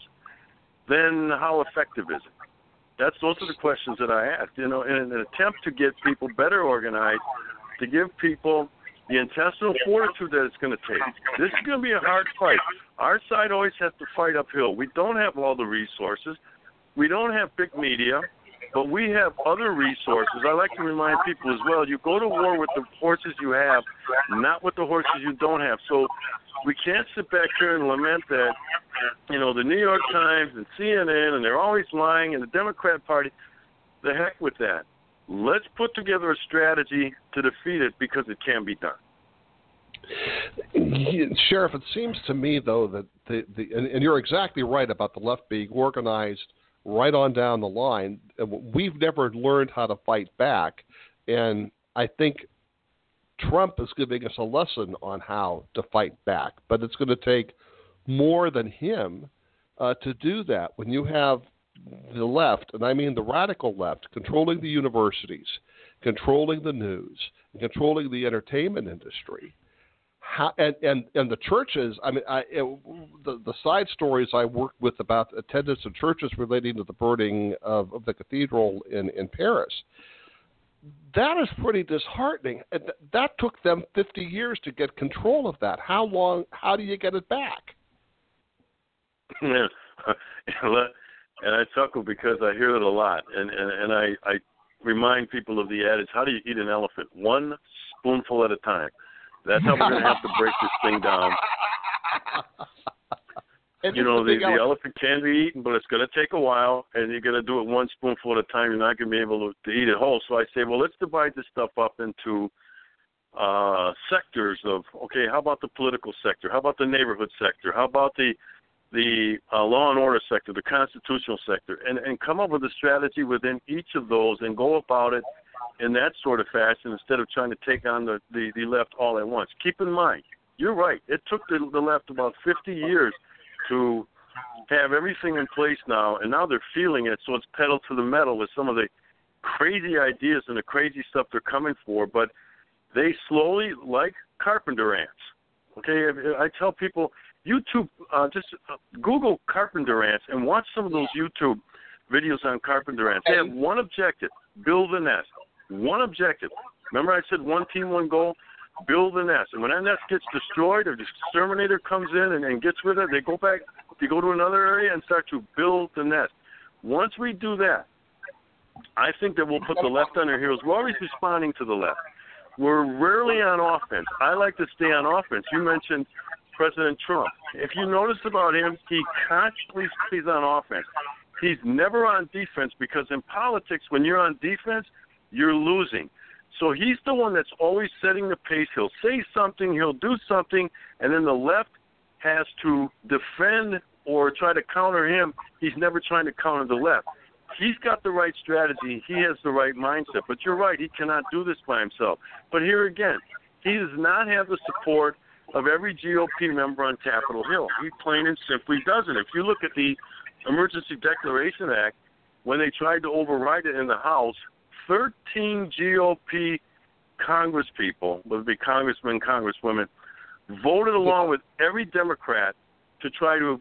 then how effective is it? That's those are the questions that I ask. You know, in an attempt to get people better organized, to give people the intestinal fortitude that it's going to take. This is going to be a hard fight. Our side always has to fight uphill. We don't have all the resources. We don't have big media. But we have other resources. I like to remind people as well, you go to war with the horses you have, not with the horses you don't have. So we can't sit back here and lament that, you know, the New York Times and C N N, and they're always lying, and the Democrat Party, the heck with that. Let's put together a strategy to defeat it, because it can be done. Sheriff, it seems to me, though, that the, the and, and you're exactly right about the left being organized right on down the line. We've never learned how to fight back, and I think Trump is giving us a lesson on how to fight back, but it's going to take more than him uh, to do that. When you have the left, and I mean the radical left, controlling the universities, controlling the news, and controlling the entertainment industry, how, and, and, and the churches, I mean, I, it, the, the side stories I worked with about attendance of churches relating to the burning of, of the cathedral in, in Paris, that is pretty disheartening. And th- that took them fifty years to get control of that. How long, how do you get it back? Yeah. And I chuckle because I hear it a lot. And, and, and I, I remind people of the adage, how do you eat an elephant? One spoonful at a time. That's how we're going to have to break this thing down. You know, the, the elephant can be eaten, but it's going to take a while, and you're going to do it one spoonful at a time. You're not going to be able to, to eat it whole. So I say, well, let's divide this stuff up into uh, sectors of, okay, how about the political sector? How about the neighborhood sector? How about the the uh, law and order sector, the constitutional sector? And, and come up with a strategy within each of those and go about it in that sort of fashion instead of trying to take on the, the, the left all at once. Keep in mind, you're right. It took the, the left about fifty years to have everything in place now, and now they're feeling it, so it's pedal to the metal with some of the crazy ideas and the crazy stuff they're coming for, but they slowly, like carpenter ants, okay? I tell people, YouTube, uh, just uh, Google carpenter ants and watch some of those YouTube videos on carpenter ants. They have one objective, build a nest. One objective. Remember I said one team, one goal? Build a nest. And when that nest gets destroyed or the exterminator comes in and, and gets rid of it, they go back, they go to another area and start to build the nest. Once we do that, I think that we'll put the left on their heels. We're always responding to the left. We're rarely on offense. I like to stay on offense. You mentioned President Trump. If you notice about him, he constantly stays on offense. He's never on defense because in politics, when you're on defense, you're losing. So he's the one that's always setting the pace. He'll say something, he'll do something, and then the left has to defend or try to counter him. He's never trying to counter the left. He's got the right strategy. He has the right mindset. But you're right, he cannot do this by himself. But here again, he does not have the support of every G O P member on Capitol Hill. He plain and simply doesn't. If you look at the Emergency Declaration Act, when they tried to override it in the House, thirteen G O P congresspeople, whether it be congressmen, congresswomen, voted along with every Democrat to try to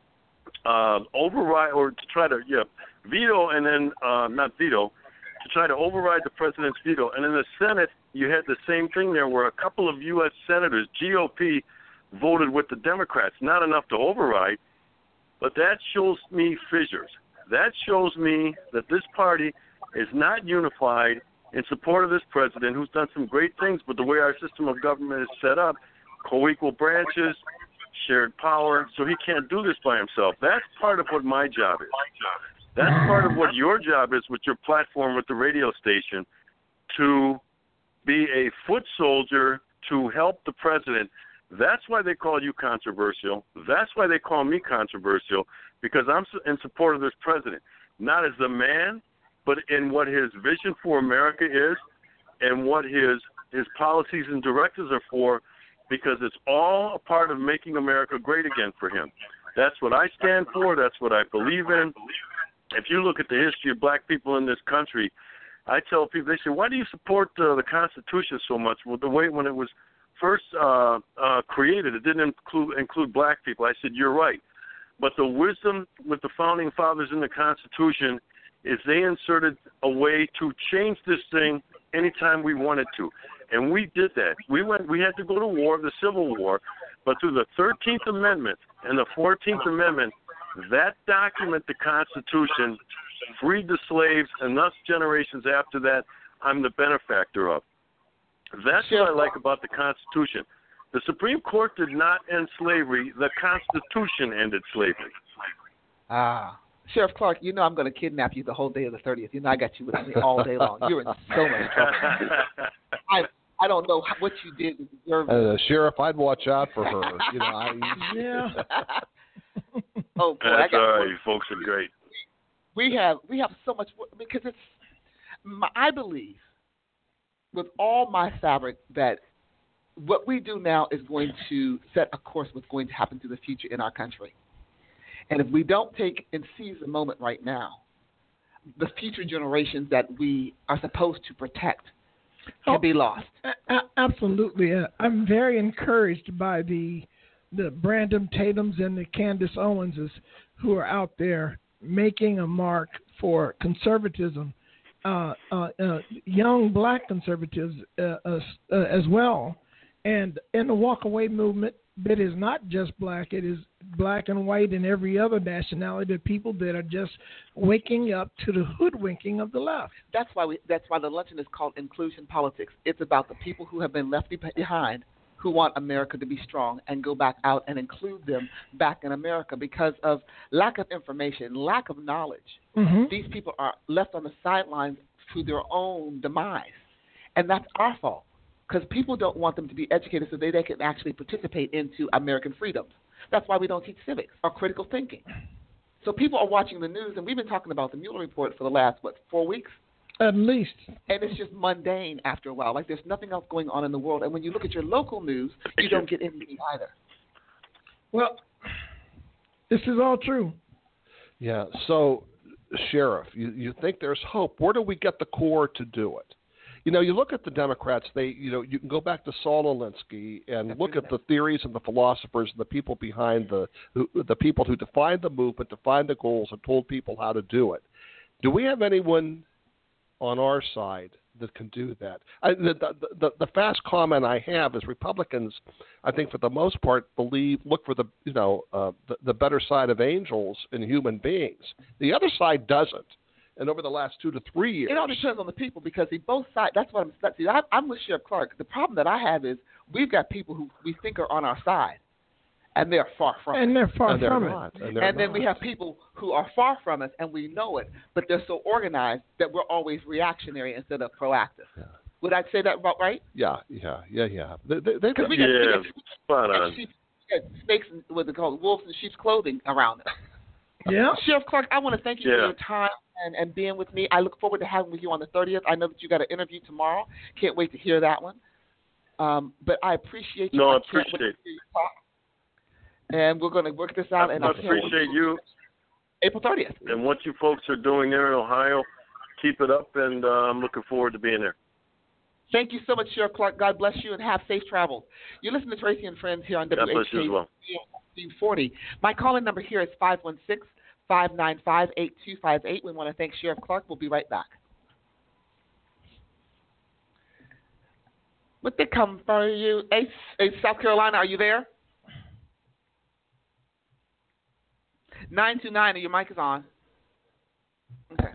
uh, override or to try to yeah, veto and then, uh, not veto, to try to override the president's veto. And in the Senate, you had the same thing there where a couple of U S senators, G O P, voted with the Democrats. Not enough to override, but that shows me fissures. That shows me that this party is not unified in support of this president who's done some great things, but the way our system of government is set up, co-equal branches, shared power, so he can't do this by himself. That's part of what my job is. That's part of what your job is with your platform with the radio station, to be a foot soldier to help the president. That's why they call you controversial. That's why they call me controversial, because I'm in support of this president, not as the man, but in what his vision for America is and what his his policies and directives are for, because it's all a part of making America great again for him. That's what I stand for. That's what I believe in. If you look at the history of black people in this country, I tell people, they say, why do you support uh, the Constitution so much? Well, the way when it was first uh, uh, created, it didn't include, include black people. I said, you're right. But the wisdom with the Founding Fathers in the Constitution is they inserted a way to change this thing anytime we wanted to. And we did that. We went. We had to go to war, the Civil War, but through the thirteenth Amendment and the fourteenth Amendment, that document, the Constitution, freed the slaves, and thus generations after that, I'm the benefactor of. That's what I like about the Constitution. The Supreme Court did not end slavery. The Constitution ended slavery. Ah. Sheriff Clark, you know I'm going to kidnap you the whole day of the thirtieth. You know I got you with me all day long. You're in so much trouble. I I don't know how, what you did to deserve it. Uh, Sheriff, I'd watch out for her. You know, I, yeah. Oh boy, that's I got all right. work. You folks are great. We have we have so much work because it's. My, I believe, with all my fabric, that what we do now is going to set a course what's going to happen to the future in our country. And if we don't take and seize the moment right now, the future generations that we are supposed to protect can be lost. A- absolutely. Uh, I'm very encouraged by the the Brandon Tatums and the Candace Owenses who are out there making a mark for conservatism, uh, uh, uh, young black conservatives uh, uh, uh, as well. And in the walk-away movement, it is not just black. It is black and white and every other nationality, the people that are just waking up to the hoodwinking of the left. That's why we. That's why the luncheon is called Inclusion Politics. It's about the people who have been left behind, who want America to be strong and go back out and include them back in America because of lack of information, lack of knowledge. Mm-hmm. These people are left on the sidelines to their own demise, and that's our fault because people don't want them to be educated so they, they can actually participate into American freedoms. That's why we don't teach civics or critical thinking. So people are watching the news, and we've been talking about the Mueller report for the last, what, four weeks? At least. And it's just mundane after a while. Like there's nothing else going on in the world. And when you look at your local news, you don't get anything either. Well, this is all true. Yeah. So, Sheriff, you, you think there's hope. Where do we get the core to do it? You know, you look at the Democrats, they, you know, you can go back to Saul Alinsky and look at the theories and the philosophers and the people behind the, who, the people who defined the movement, defined the goals, and told people how to do it. Do we have anyone on our side that can do that? I, the, the, the, the fast comment I have is Republicans, I think for the most part, believe look for the you know uh, the, the better side of angels in human beings. The other side doesn't. And over the last two to three years, it all depends on the people because see, both sides. That's what I'm. See, I, I'm with Sheriff Clark. The problem that I have is we've got people who we think are on our side, and they're far from and it. they're far and they're from not, it. And, and then not. we have people who are far from us, and we know it, but they're so organized that we're always reactionary instead of proactive. Yeah. Would I say that about right? Yeah, yeah, yeah, yeah. They, they, they, Because we got, Yeah, we got, spot we got on. sheep, we got snakes and what they call wolves in sheep's clothing around us. Yeah. Sheriff Clark, I want to thank you Yeah. for your time and, and being with me. I look forward to having with you on the thirtieth. I know that you got an interview tomorrow. Can't wait to hear that one. Um, but I appreciate you. No, I can't wait appreciate to hear you talk. And we're going to work this out. I, and I I can't wait appreciate to- you April thirtieth. and what you folks are doing there in Ohio. Keep it up, and uh, I'm looking forward to being there. Thank you so much, Sheriff Clark. God bless you and have safe travels. You're listening to Tracy and Friends here on God W bless H you K as well. fifteen forty. My call-in number here is five one six, five nine five, eight two five eight. We want to thank Sheriff Clark. We'll be right back. What they come for you? Ace, Ace, South Carolina, are you there? nine two nine, your mic is on. Okay.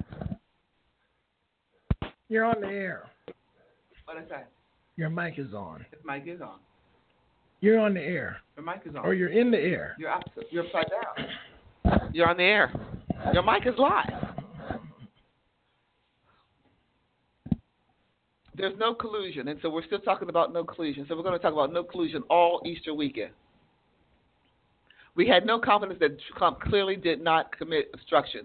You're on the air. What did I say? Your mic is on. His mic is on. You're on the air. Your mic is on. Or you're in the air. You're up, you're upside down. You're on the air. Your mic is live. There's no collusion, and so we're still talking about no collusion. So we're going to talk about no collusion all Easter weekend. We had no confidence that Trump clearly did not commit obstruction.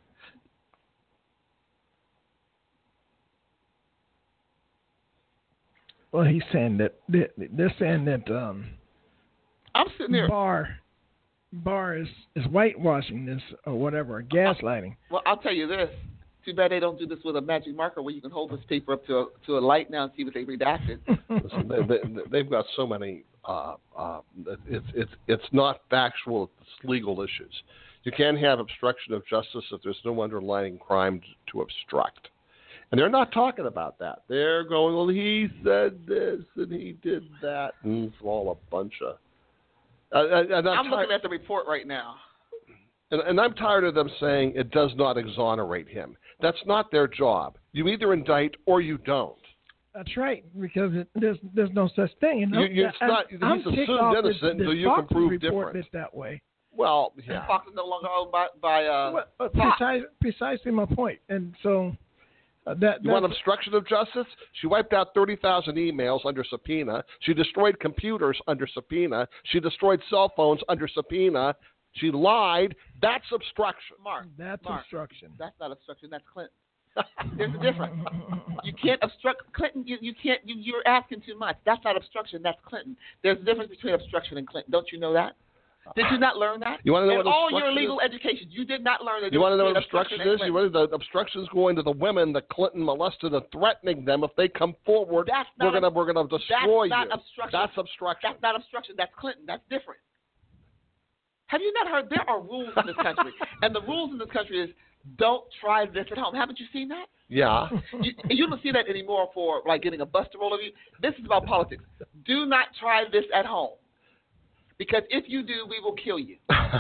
Well, he's saying that they're saying that um, I'm sitting there. Barr, Barr is, is whitewashing this or whatever, or gaslighting. Well, I'll tell you this. Too bad they don't do this with a magic marker where you can hold this paper up to a, to a light now and see what they redacted. Listen, they, they, they've got so many. Uh, uh, it's it's it's not factual. It's legal issues. You can't have obstruction of justice if there's no underlying crime to obstruct. And they're not talking about that. They're going, well, he said this and he did that, and it's all a bunch of. Uh, and I'm, I'm tired, looking at the report right now. and, and I'm tired of them saying it does not exonerate him. That's not their job. You either indict or you don't. That's right, because it, there's there's no such thing. You know, You- you- it's I- not- he's I'm assumed ticked off innocent that- until that you can Fox's prove report different. it that way. Well, And yeah. Fox is no longer owned by, by uh, Well, uh, Fox. precise, precisely my point. And so uh, that You want that's- obstruction of justice? She wiped out thirty thousand emails under subpoena. She destroyed computers under subpoena. She destroyed cell phones under subpoena. She lied. That's obstruction. Mark, that's Mark, obstruction. That's not obstruction. That's Clinton. There's a difference. You can't obstruct Clinton. You, you can't. You, you're asking too much. That's not obstruction. That's Clinton. There's a difference between obstruction and Clinton. Don't you know that? Did you not learn that? You want to know In what all your obstruction legal is? education, you did not learn that. You there want to know was what obstruction is? You want to, the obstruction's going to the women that Clinton molested and threatening them if they come forward. That's we're not gonna we're gonna destroy that's you. Not obstruction. That's obstruction. That's not obstruction. That's Clinton. That's different. Have you not heard? There are rules in this country, and the rules in this country is don't try this at home. Haven't you seen that? Yeah. You, you don't see that anymore for like getting a bus to roll over you. This is about politics. Do not try this at home, because if you do, we will kill you. I'm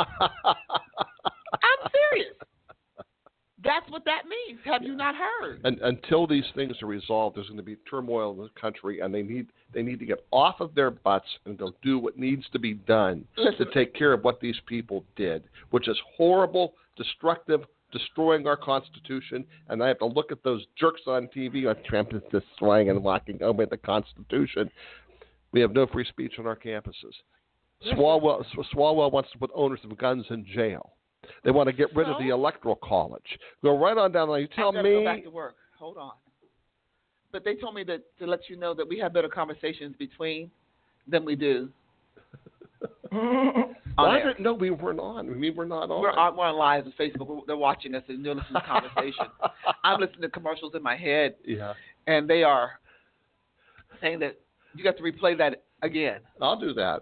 serious. That's what that means. Have you not heard? And until these things are resolved, there's going to be turmoil in the country, and they need they need to get off of their butts and go do what needs to be done Listen, to take care of what these people did, which is horrible, destructive, destroying our Constitution. And I have to look at those jerks on T V on Trump is destroying and locking over the Constitution. We have no free speech on our campuses. Swalwell, Swalwell wants to put owners of guns in jail. They want to get rid of the electoral college. Go right on down the line. You tell I've got to me. go back to work. Hold on. But they told me that to let you know that we have better conversations between than we do. Well, I didn't know we weren't on. I mean, we're not on. We're on, we're on live on Facebook. They're watching us and they're listening to conversation. I'm listening to commercials in my head. Yeah. And they are saying that you got to replay that again. I'll do that.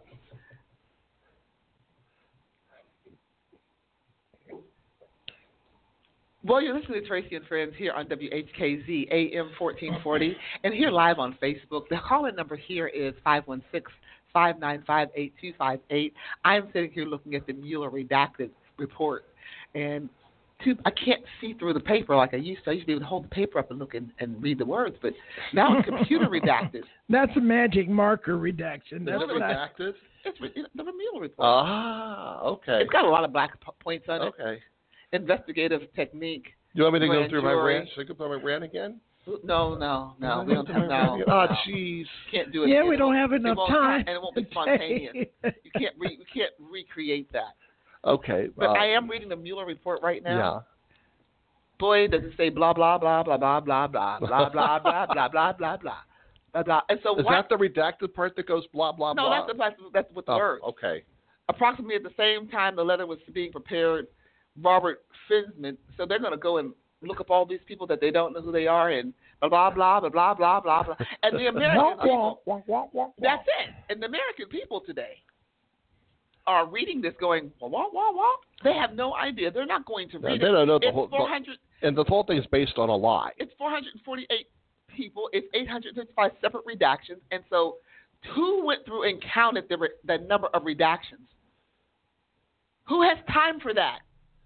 Well, you're listening to Tracy and Friends here on W H K Z A M fourteen forty and here live on Facebook. The call-in number here is five one six, five nine five, eight two five eight. I'm sitting here looking at the Mueller redacted report, and two, I can't see through the paper like I used to. I used to be able to hold the paper up and look and, and read the words, but now it's computer redacted. That's a magic marker redaction. That's Is it not, redacted? It's re- the Mueller report. Ah, okay. It's got a lot of black p- points on it. Okay. Investigative technique. You want me to go grand through my jury. rant? Should I go through my rant again? No, no, no. We don't have no. Oh, no. jeez. Can't do it. yeah, again. we It don't won't- have it enough won't time. ha- and it won't be spontaneous. You can't re- you can't recreate that. Okay. But uh, I am reading the Mueller report right now. Yeah. Boy, does it say blah blah blah blah blah blah blah blah blah blah blah blah blah blah blah blah. And so Is what? that the redacted part that goes blah blah no, blah? that's the that's, that's with the oh, words. Okay. Approximately at the same time the letter was being prepared, Robert Finsman. So they're going to go and look up all these people that they don't know who they are and blah blah blah blah blah blah blah blah. And the American people. That's it. And the American people today are reading this going, wah, wah, wah, wah. They have no idea. They're not going to read they it. don't know the it's whole- four hundred, And the whole thing is based on a lie. It's four hundred forty-eight people. It's eight hundred fifty-five separate redactions. And so who went through and counted the, re- the number of redactions? Who has time for that?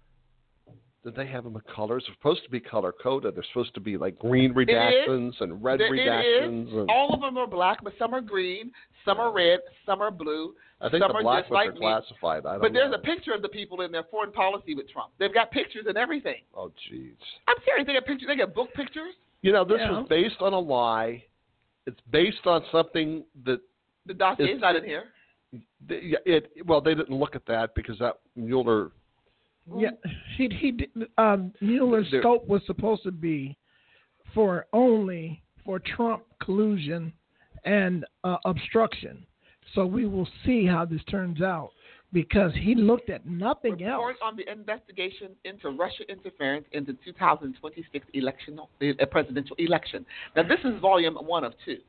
Did they have them in colors? They're supposed to be color coded. They're supposed to be like green redactions and red There- redactions. It is. And All of them are black, but some are green, some are red, some are blue. I think some the are black just ones like are me. classified. I don't But there's know. a picture of the people in their foreign policy with Trump. They've got pictures and everything. Oh, jeez. I'm serious. They got pictures. They got book pictures. You know, this Yeah. was based on a lie. It's based on something that The dossier is It's- not in here. it, it. Well, they didn't look at that because that Mueller. Yeah, he he did- um, Mueller's There- scope was supposed to be for only for Trump collusion and uh, obstruction. So we will see how this turns out because he looked at nothing else. Report on the investigation into Russia interference in the two thousand twenty-six election, uh, presidential election. Now, this is volume one of two.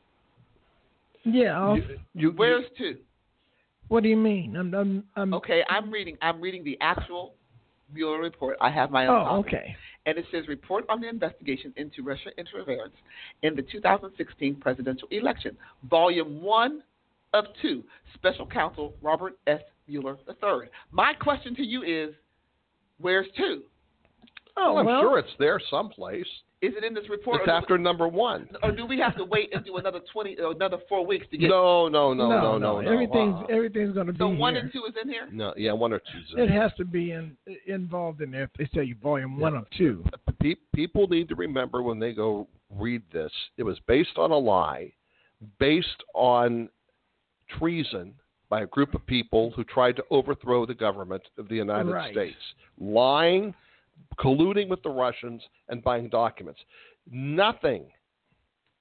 Yeah. You, you, Where's two? What do you mean? I'm, I'm, I'm Okay, I'm reading. I'm reading the actual Mueller report. I have my own. Oh, copy. okay. And it says report on the investigation into Russia interference in the two thousand sixteen presidential election, volume one of two. Special Counsel Robert S. Mueller the third. My question to you is, where's two? Oh, well, I'm well, sure it's there someplace. Is it in this report? It's or after do, number one. or do we have to wait and do another twenty, or another four weeks to get? No, no, no, no, no, no. Everything's Uh, everything's going to be So one here. and two is in here. no, yeah, one or two. It has to be in, involved in there. If they say volume one of two. Pe- people need to remember when they go read this, it was based on a lie, based on treason by a group of people who tried to overthrow the government of the United Right. States, lying, colluding with the Russians, and buying documents. Nothing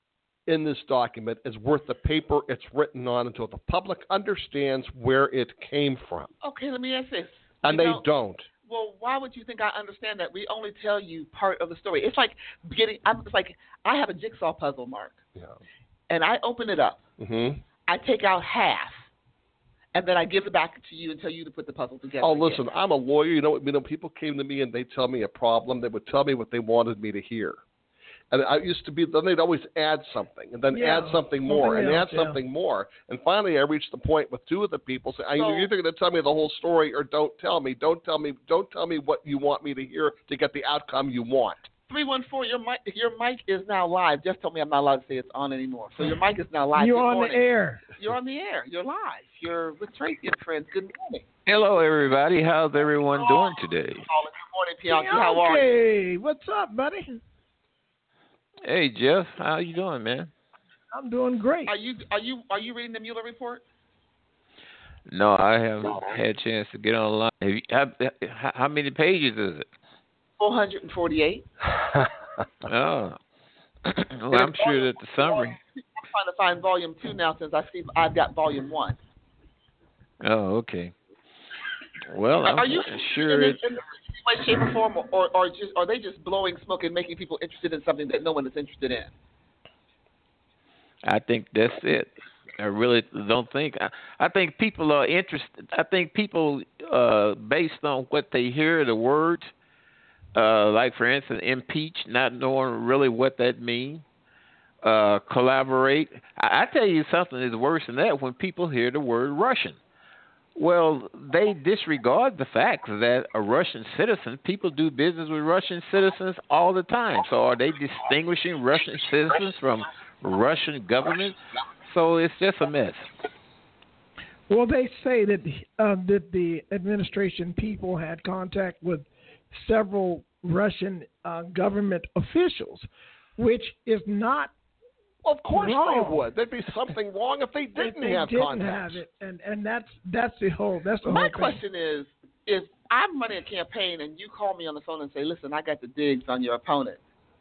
in this document is worth the paper it's written on until the public understands where it came from. Okay, let me ask this. And You they know, don't. Well, why would you think I understand that? We only tell you part of the story. It's like getting. I'm, it's like I have a jigsaw puzzle, Mark, Yeah. and I open it up. Mm-hmm. I take out half, and then I give it back to you and tell you to put the puzzle together. Oh, again. listen, I'm a lawyer. You know what? You know, people came to me and they tell me a problem. They would tell me what they wanted me to hear. And I used to be, then they'd always add something, and then Yeah, add something more, something and else, add yeah. something more. And finally, I reached the point with two of the people saying, So- "You're either going to tell me the whole story or don't tell me. Don't tell me. Don't tell me what you want me to hear to get the outcome you want." three one four, your mic, your mic is now live. Just told me I'm not allowed to say it's on anymore. So your mic is now live. You're Good on morning. the air. You're on the air. You're live. You're with Tracy and friends. Good morning. Hello, everybody. How's everyone doing today? Calling. Good morning, Bianchi. How are you? Okay, what's up, buddy? Hey, Jeff. How you doing, man? I'm doing great. Are you are you are you reading the Mueller report? No, I haven't had a chance to get online. Have you, how, how how many pages is it? four hundred forty-eight. Oh, well, I'm sure that the summary. I'm trying to find volume two now since I see I've got volume one. Oh, okay. Well, I'm Are you sure in, it's. in any way, shape, or form, or, or just are they just blowing smoke and making people interested in something that no one is interested in? I think that's it. I really don't think. I, I think people are interested. I think people, uh, based on what they hear, the words, uh, like for instance, impeach, not knowing really what that means. Uh, collaborate. I, I tell you something is worse than that when people hear the word Russian. Well, they disregard the fact that a Russian citizen, people do business with Russian citizens all the time. So are they distinguishing Russian citizens from Russian government? So it's just a mess. Well, they say that uh, that the administration people had contact with several Russian uh, government officials, which is not. Of course wrong. they would. There'd be something wrong if they didn't if they have didn't contacts. have it, and and that's that's the whole that's the My whole question is, if I'm running a campaign and you call me on the phone and say, listen, I got the digs on your opponent.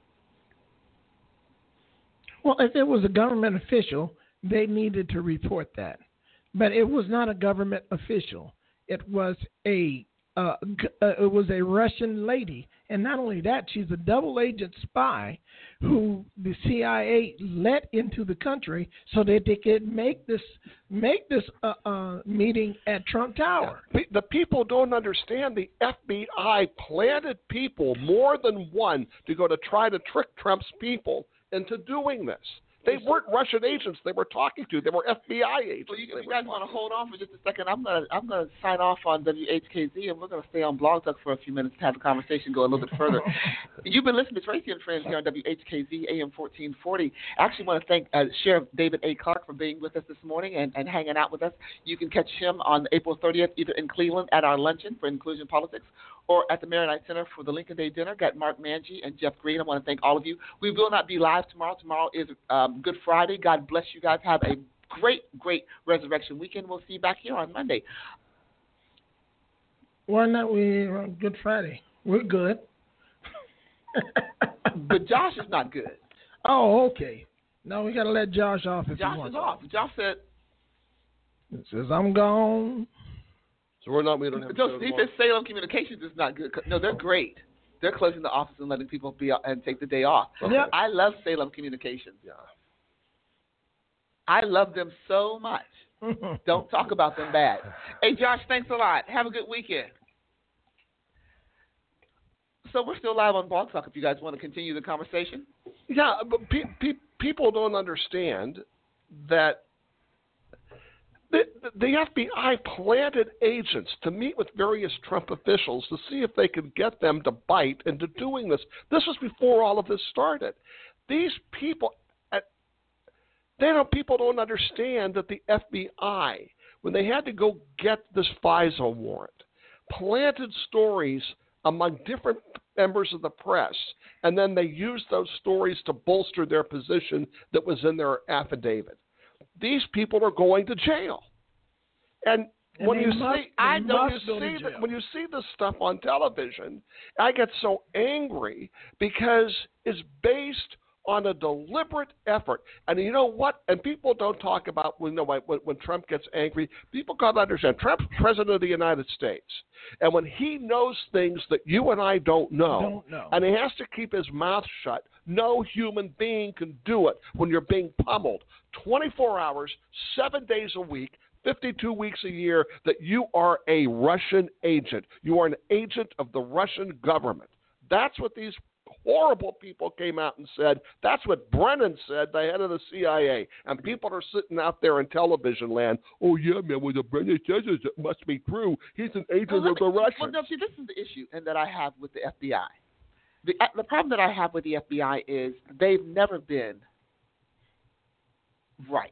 Well, if it was a government official, they needed to report that. But it was not a government official. It was a uh, g- uh, it was a Russian lady, and not only that, she's a double agent spy who the C I A let into the country so that they could make this make this uh, uh, meeting at Trump Tower. Pe- The people don't understand the F B I planted people more than one to go to try to trick Trump's people into doing this. They weren't Russian agents they were talking to. They were F B I agents. Well, you, they you were guys want to hold on for just a second? I'm gonna I'm gonna sign off on W H K Z, and we're gonna stay on Blog Talk for a few minutes to have the conversation go a little bit further. You've been listening to Tracy and Friends here on W H K Z A M fourteen forty. I actually want to thank uh, Sheriff David A. Clark for being with us this morning and, and hanging out with us. You can catch him on April thirtieth, either in Cleveland at our luncheon for Inclusion Politics, or at the Maronite Center for the Lincoln Day Dinner. Got Mark Manji and Jeff Green. I want to thank all of you. We will not be live tomorrow. Tomorrow is um, Good Friday. God bless you guys. Have a great, great Resurrection weekend. We'll see you back here on Monday. Why not we on Good Friday? We're good. But Josh is not good. Oh, okay. No, we got to let Josh off if Josh he wants. is off. Josh said, It says, I'm gone. So we're not. We don't have. a no, show he tomorrow. said Salem Communications is not good. No, they're great. They're closing the office and letting people be and take the day off. Okay. Yep. I love Salem Communications. Yeah. I love them so much. Don't talk about them bad. Hey, Josh, thanks a lot. Have a good weekend. So we're still live on Blog Talk if you guys want to continue the conversation. Yeah, but pe- pe- people don't understand that the, the F B I planted agents to meet with various Trump officials to see if they could get them to bite into doing this. This was before all of this started. These people, uh, they don't. People don't understand that the F B I, when they had to go get this FISA warrant, planted stories among different members of the press, and then they used those stories to bolster their position that was in their affidavit. These people are going to jail, and, And when they you must- see, I they know you must go to see that jail. when you see this stuff on television, I get so angry because it's based on a deliberate effort. And you know what? And people don't talk about when, you know, when, when Trump gets angry. People got to understand Trump's president of the United States. And when he knows things that you and I don't know, Don't know. and he has to keep his mouth shut, no human being can do it when you're being pummeled twenty-four hours, seven days a week, fifty-two weeks a year, that you are a Russian agent. You are an agent of the Russian government. That's what these horrible people came out and said. That's what Brennan said, the head of the C I A. And people are sitting out there in television land, oh, yeah, man, well, the Brennan says it, it must be true. He's an agent Well, let of the me- Russians. Well, no, see, this is the issue and that I have with the F B I. The, uh, the problem that I have with the F B I is they've never been right.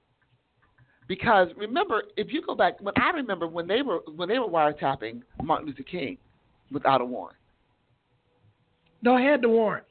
Because remember, if you go back, when I remember when they were when they were wiretapping Martin Luther King without a warrant. No, I had the warrant.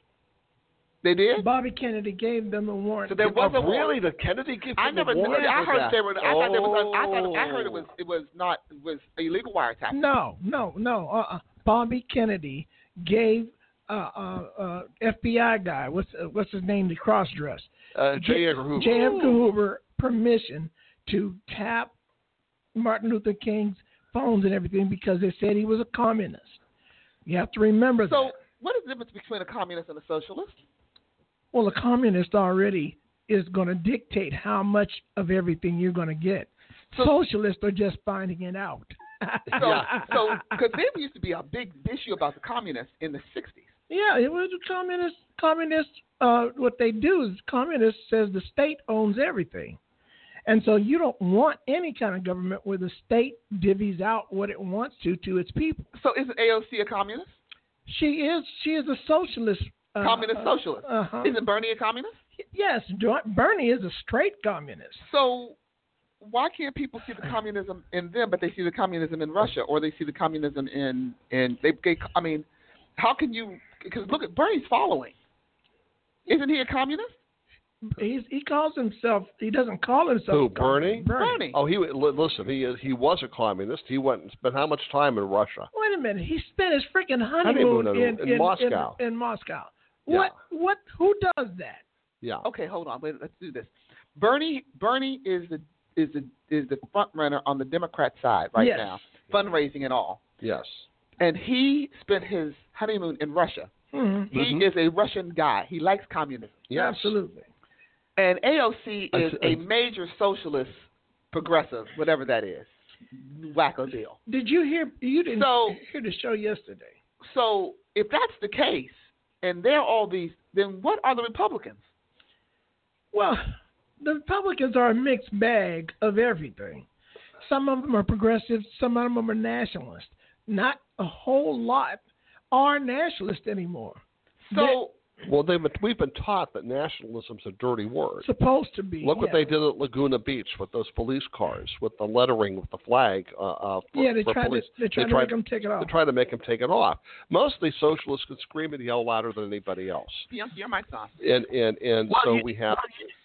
They did? Bobby Kennedy gave them the warrant. So there was Oh, a warrant. really? The Kennedy give I them never the knew. warrant I for heard that? they were. I thought there was. I thought. I heard it Oh. was. It was not. It was illegal wiretapping. No, no, no. Uh-uh. Bobby Kennedy gave uh, uh, uh, F B I guy, what's uh, what's his name, the cross-dress, Uh, J. Edgar Hoover. J. Edgar Hoover permission to tap Martin Luther King's phones and everything because they said he was a communist. You have to remember So, that. what is the difference between a communist and a socialist? Well, a communist already is going to dictate how much of everything you're going to get. So- Socialists are just finding it out. So, so because there used to be a big issue about the communists in the sixties. Yeah, it was a communist. Communists, uh, what they do is communists says the state owns everything, and so you don't want any kind of government where the state divvies out what it wants to to its people. So, isn't A O C a communist? She is. She is a socialist. Uh, Communist socialist. Uh-huh. Isn't Bernie a communist? Yes, Bernie is a straight communist. So, why can't people see the communism in them, but they see the communism in Russia, or they see the communism in in they? they I mean, how can you? Because look at Bernie's following. Isn't he a communist? He's, he calls himself. He doesn't call himself. Who, a communist. Bernie? Bernie. Oh, he li- listen. He is. He was a communist. He went and spent how much time in Russia? Wait a minute. He spent his freaking honeymoon, Honeymoon in- in, in Moscow. In, in Moscow. Yeah. What? What? Who does that? Yeah. Okay, hold on. Wait, let's do this. Bernie Bernie is the is the is the front runner on the Democrat side right Yes. now, fundraising and all. Yes. And he spent his honeymoon in Russia. Mm-hmm. He Mhm. is a Russian guy. He likes communism. Yes. Absolutely. And A O C I is see- a major socialist, progressive, whatever that is, wacko deal. Did you hear? You didn't So- hear the show yesterday. So if that's the case, and they're all these, then what are the Republicans? Well, the Republicans are a mixed bag of everything. Some of them are progressive. Some of them are nationalist. Not a whole lot are nationalist anymore. So Well, they've been, we've been taught that nationalism's a dirty word. They're supposed to be. Look what yeah. they did at Laguna Beach with those police cars, with the lettering, with the flag. Uh, uh, for, Yeah, they for tried police. to. They tried to tried- make them take it off. They try to make them take it off. Most of these socialists can scream and yell louder than anybody else. yeah, you're my son. And and and Well, so you- we have.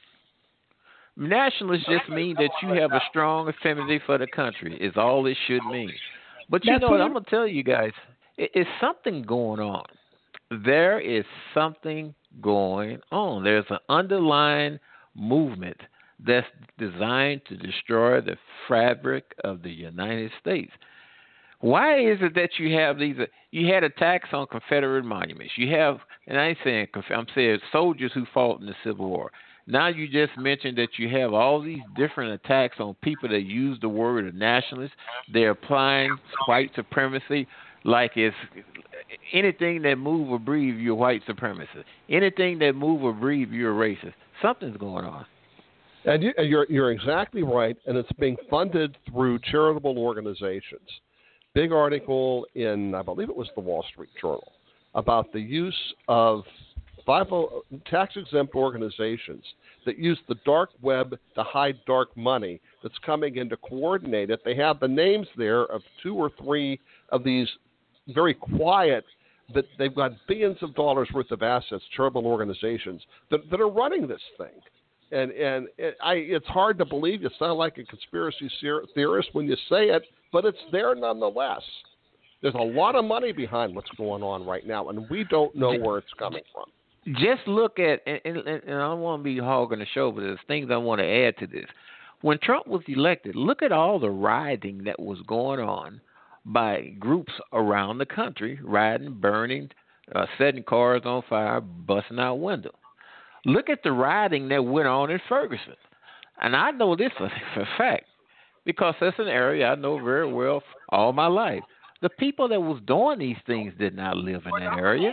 Nationalists just mean that you have a strong affinity for the country. Is all it should mean. But you That's know what what? it- I'm gonna tell you guys, it, it's something going on. There is something going on. There's an underlying movement that's designed to destroy the fabric of the United States. Why is it that you have these? You had attacks on Confederate monuments. You have, and I ain't saying Conf- I'm saying soldiers who fought in the Civil War. Now you just mentioned that you have all these different attacks on people that use the word nationalist. They're applying white supremacy like it's anything that move or breathe, you're white supremacist. Anything that move or breathe, you're a racist. Something's going on. And you, and you're you're exactly right, and it's being funded through charitable organizations. Big article in, I believe it was the Wall Street Journal, about the use of five tax-exempt organizations that use the dark web to hide dark money that's coming in to coordinate it. They have the names there of two or three of these very quiet, but they've got billions of dollars worth of assets, charitable organizations that, that are running this thing. And and it, I, it's hard to believe. You sound like a conspiracy theorist when you say it, but it's there nonetheless. There's a lot of money behind what's going on right now, and we don't know where it's coming from. just look at, and, and, and I don't want to be hogging the show, but there's things I want to add to this. When Trump was elected, look at all the rioting that was going on by groups around the country, rioting, burning, uh, setting cars on fire, busting out windows. Look at the rioting that went on in Ferguson. And I know this for, for a fact because that's an area I know very well all my life. The people that was doing these things did not live in that area.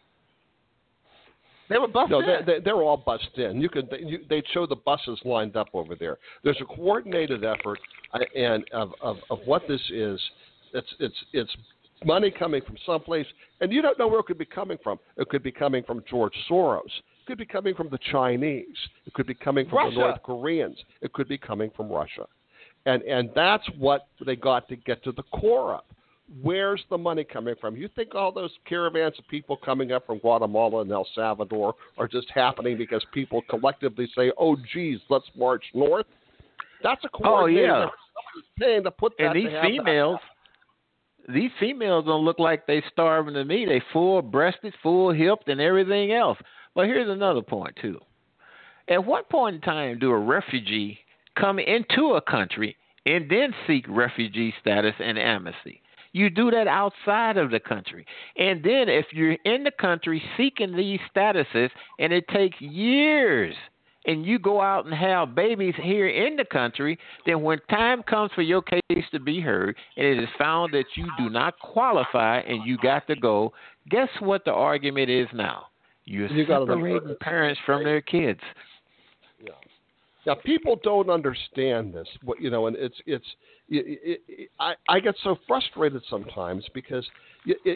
They were busted no, in. they, they, they're all bussed in. You could they, you, they'd show the buses lined up over there. There's a coordinated effort, uh, and of, of, of what this is. It's it's it's money coming from someplace, and you don't know where it could be coming from. It could be coming from George Soros. It could be coming from the Chinese. It could be coming from Russia. the North Koreans. It could be coming from Russia, and and that's what they got to get to the core of. Where's the money coming from? You think all those caravans of people coming up from Guatemala and El Salvador are just happening because people collectively say, "Oh, geez, let's march north"? That's a coordinated. Oh yeah. Paying to put that. And these females, that. these females don't look like they starving to me. They full breasted, full hipped, and everything else. But here's another point too. At what point in time do a refugee come into a country and then seek refugee status and amnesty? You do that outside of the country. And then if you're in the country seeking these statuses and it takes years and you go out and have babies here in the country, then when time comes for your case to be heard and it is found that you do not qualify and you got to go, guess what the argument is now? You're you separating parents from their kids. Yeah. Now, people don't understand this, what you know, and it's it's. It, it, it, I I get so frustrated sometimes because it, it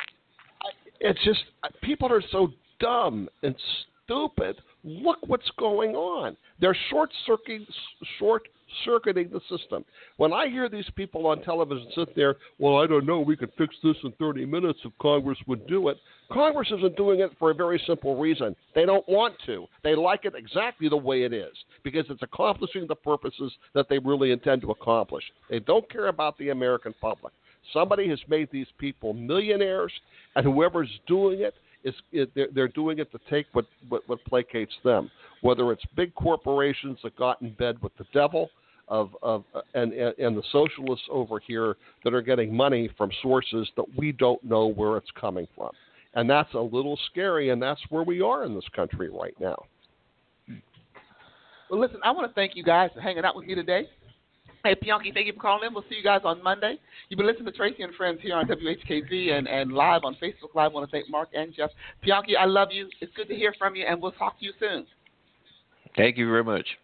it's just people are so dumb and stupid. Look what's going on. They're short circuiting short circuiting the system. When I hear these people on television sit there, well, I don't know, we could fix this in thirty minutes if Congress would do it. Congress isn't doing it for a very simple reason. They don't want to. They like it exactly the way it is because it's accomplishing the purposes that they really intend to accomplish. They don't care about the American public. Somebody has made these people millionaires, and whoever's doing it is it, they're, they're doing it to take what, what, what placates them, whether it's big corporations that got in bed with the devil, Of, of and, and and the socialists over here that are getting money from sources that we don't know where it's coming from. And that's a little scary, and that's where we are in this country right now. Well, listen, I want to thank you guys for hanging out with me today. Hey, Pianki, thank you for calling in. We'll see you guys on Monday. You've been listening to Tracy and Friends here on W H K Z and, and live on Facebook Live. I want to thank Mark and Jeff. Pianki, I love you. It's good to hear from you, and we'll talk to you soon. Thank you very much.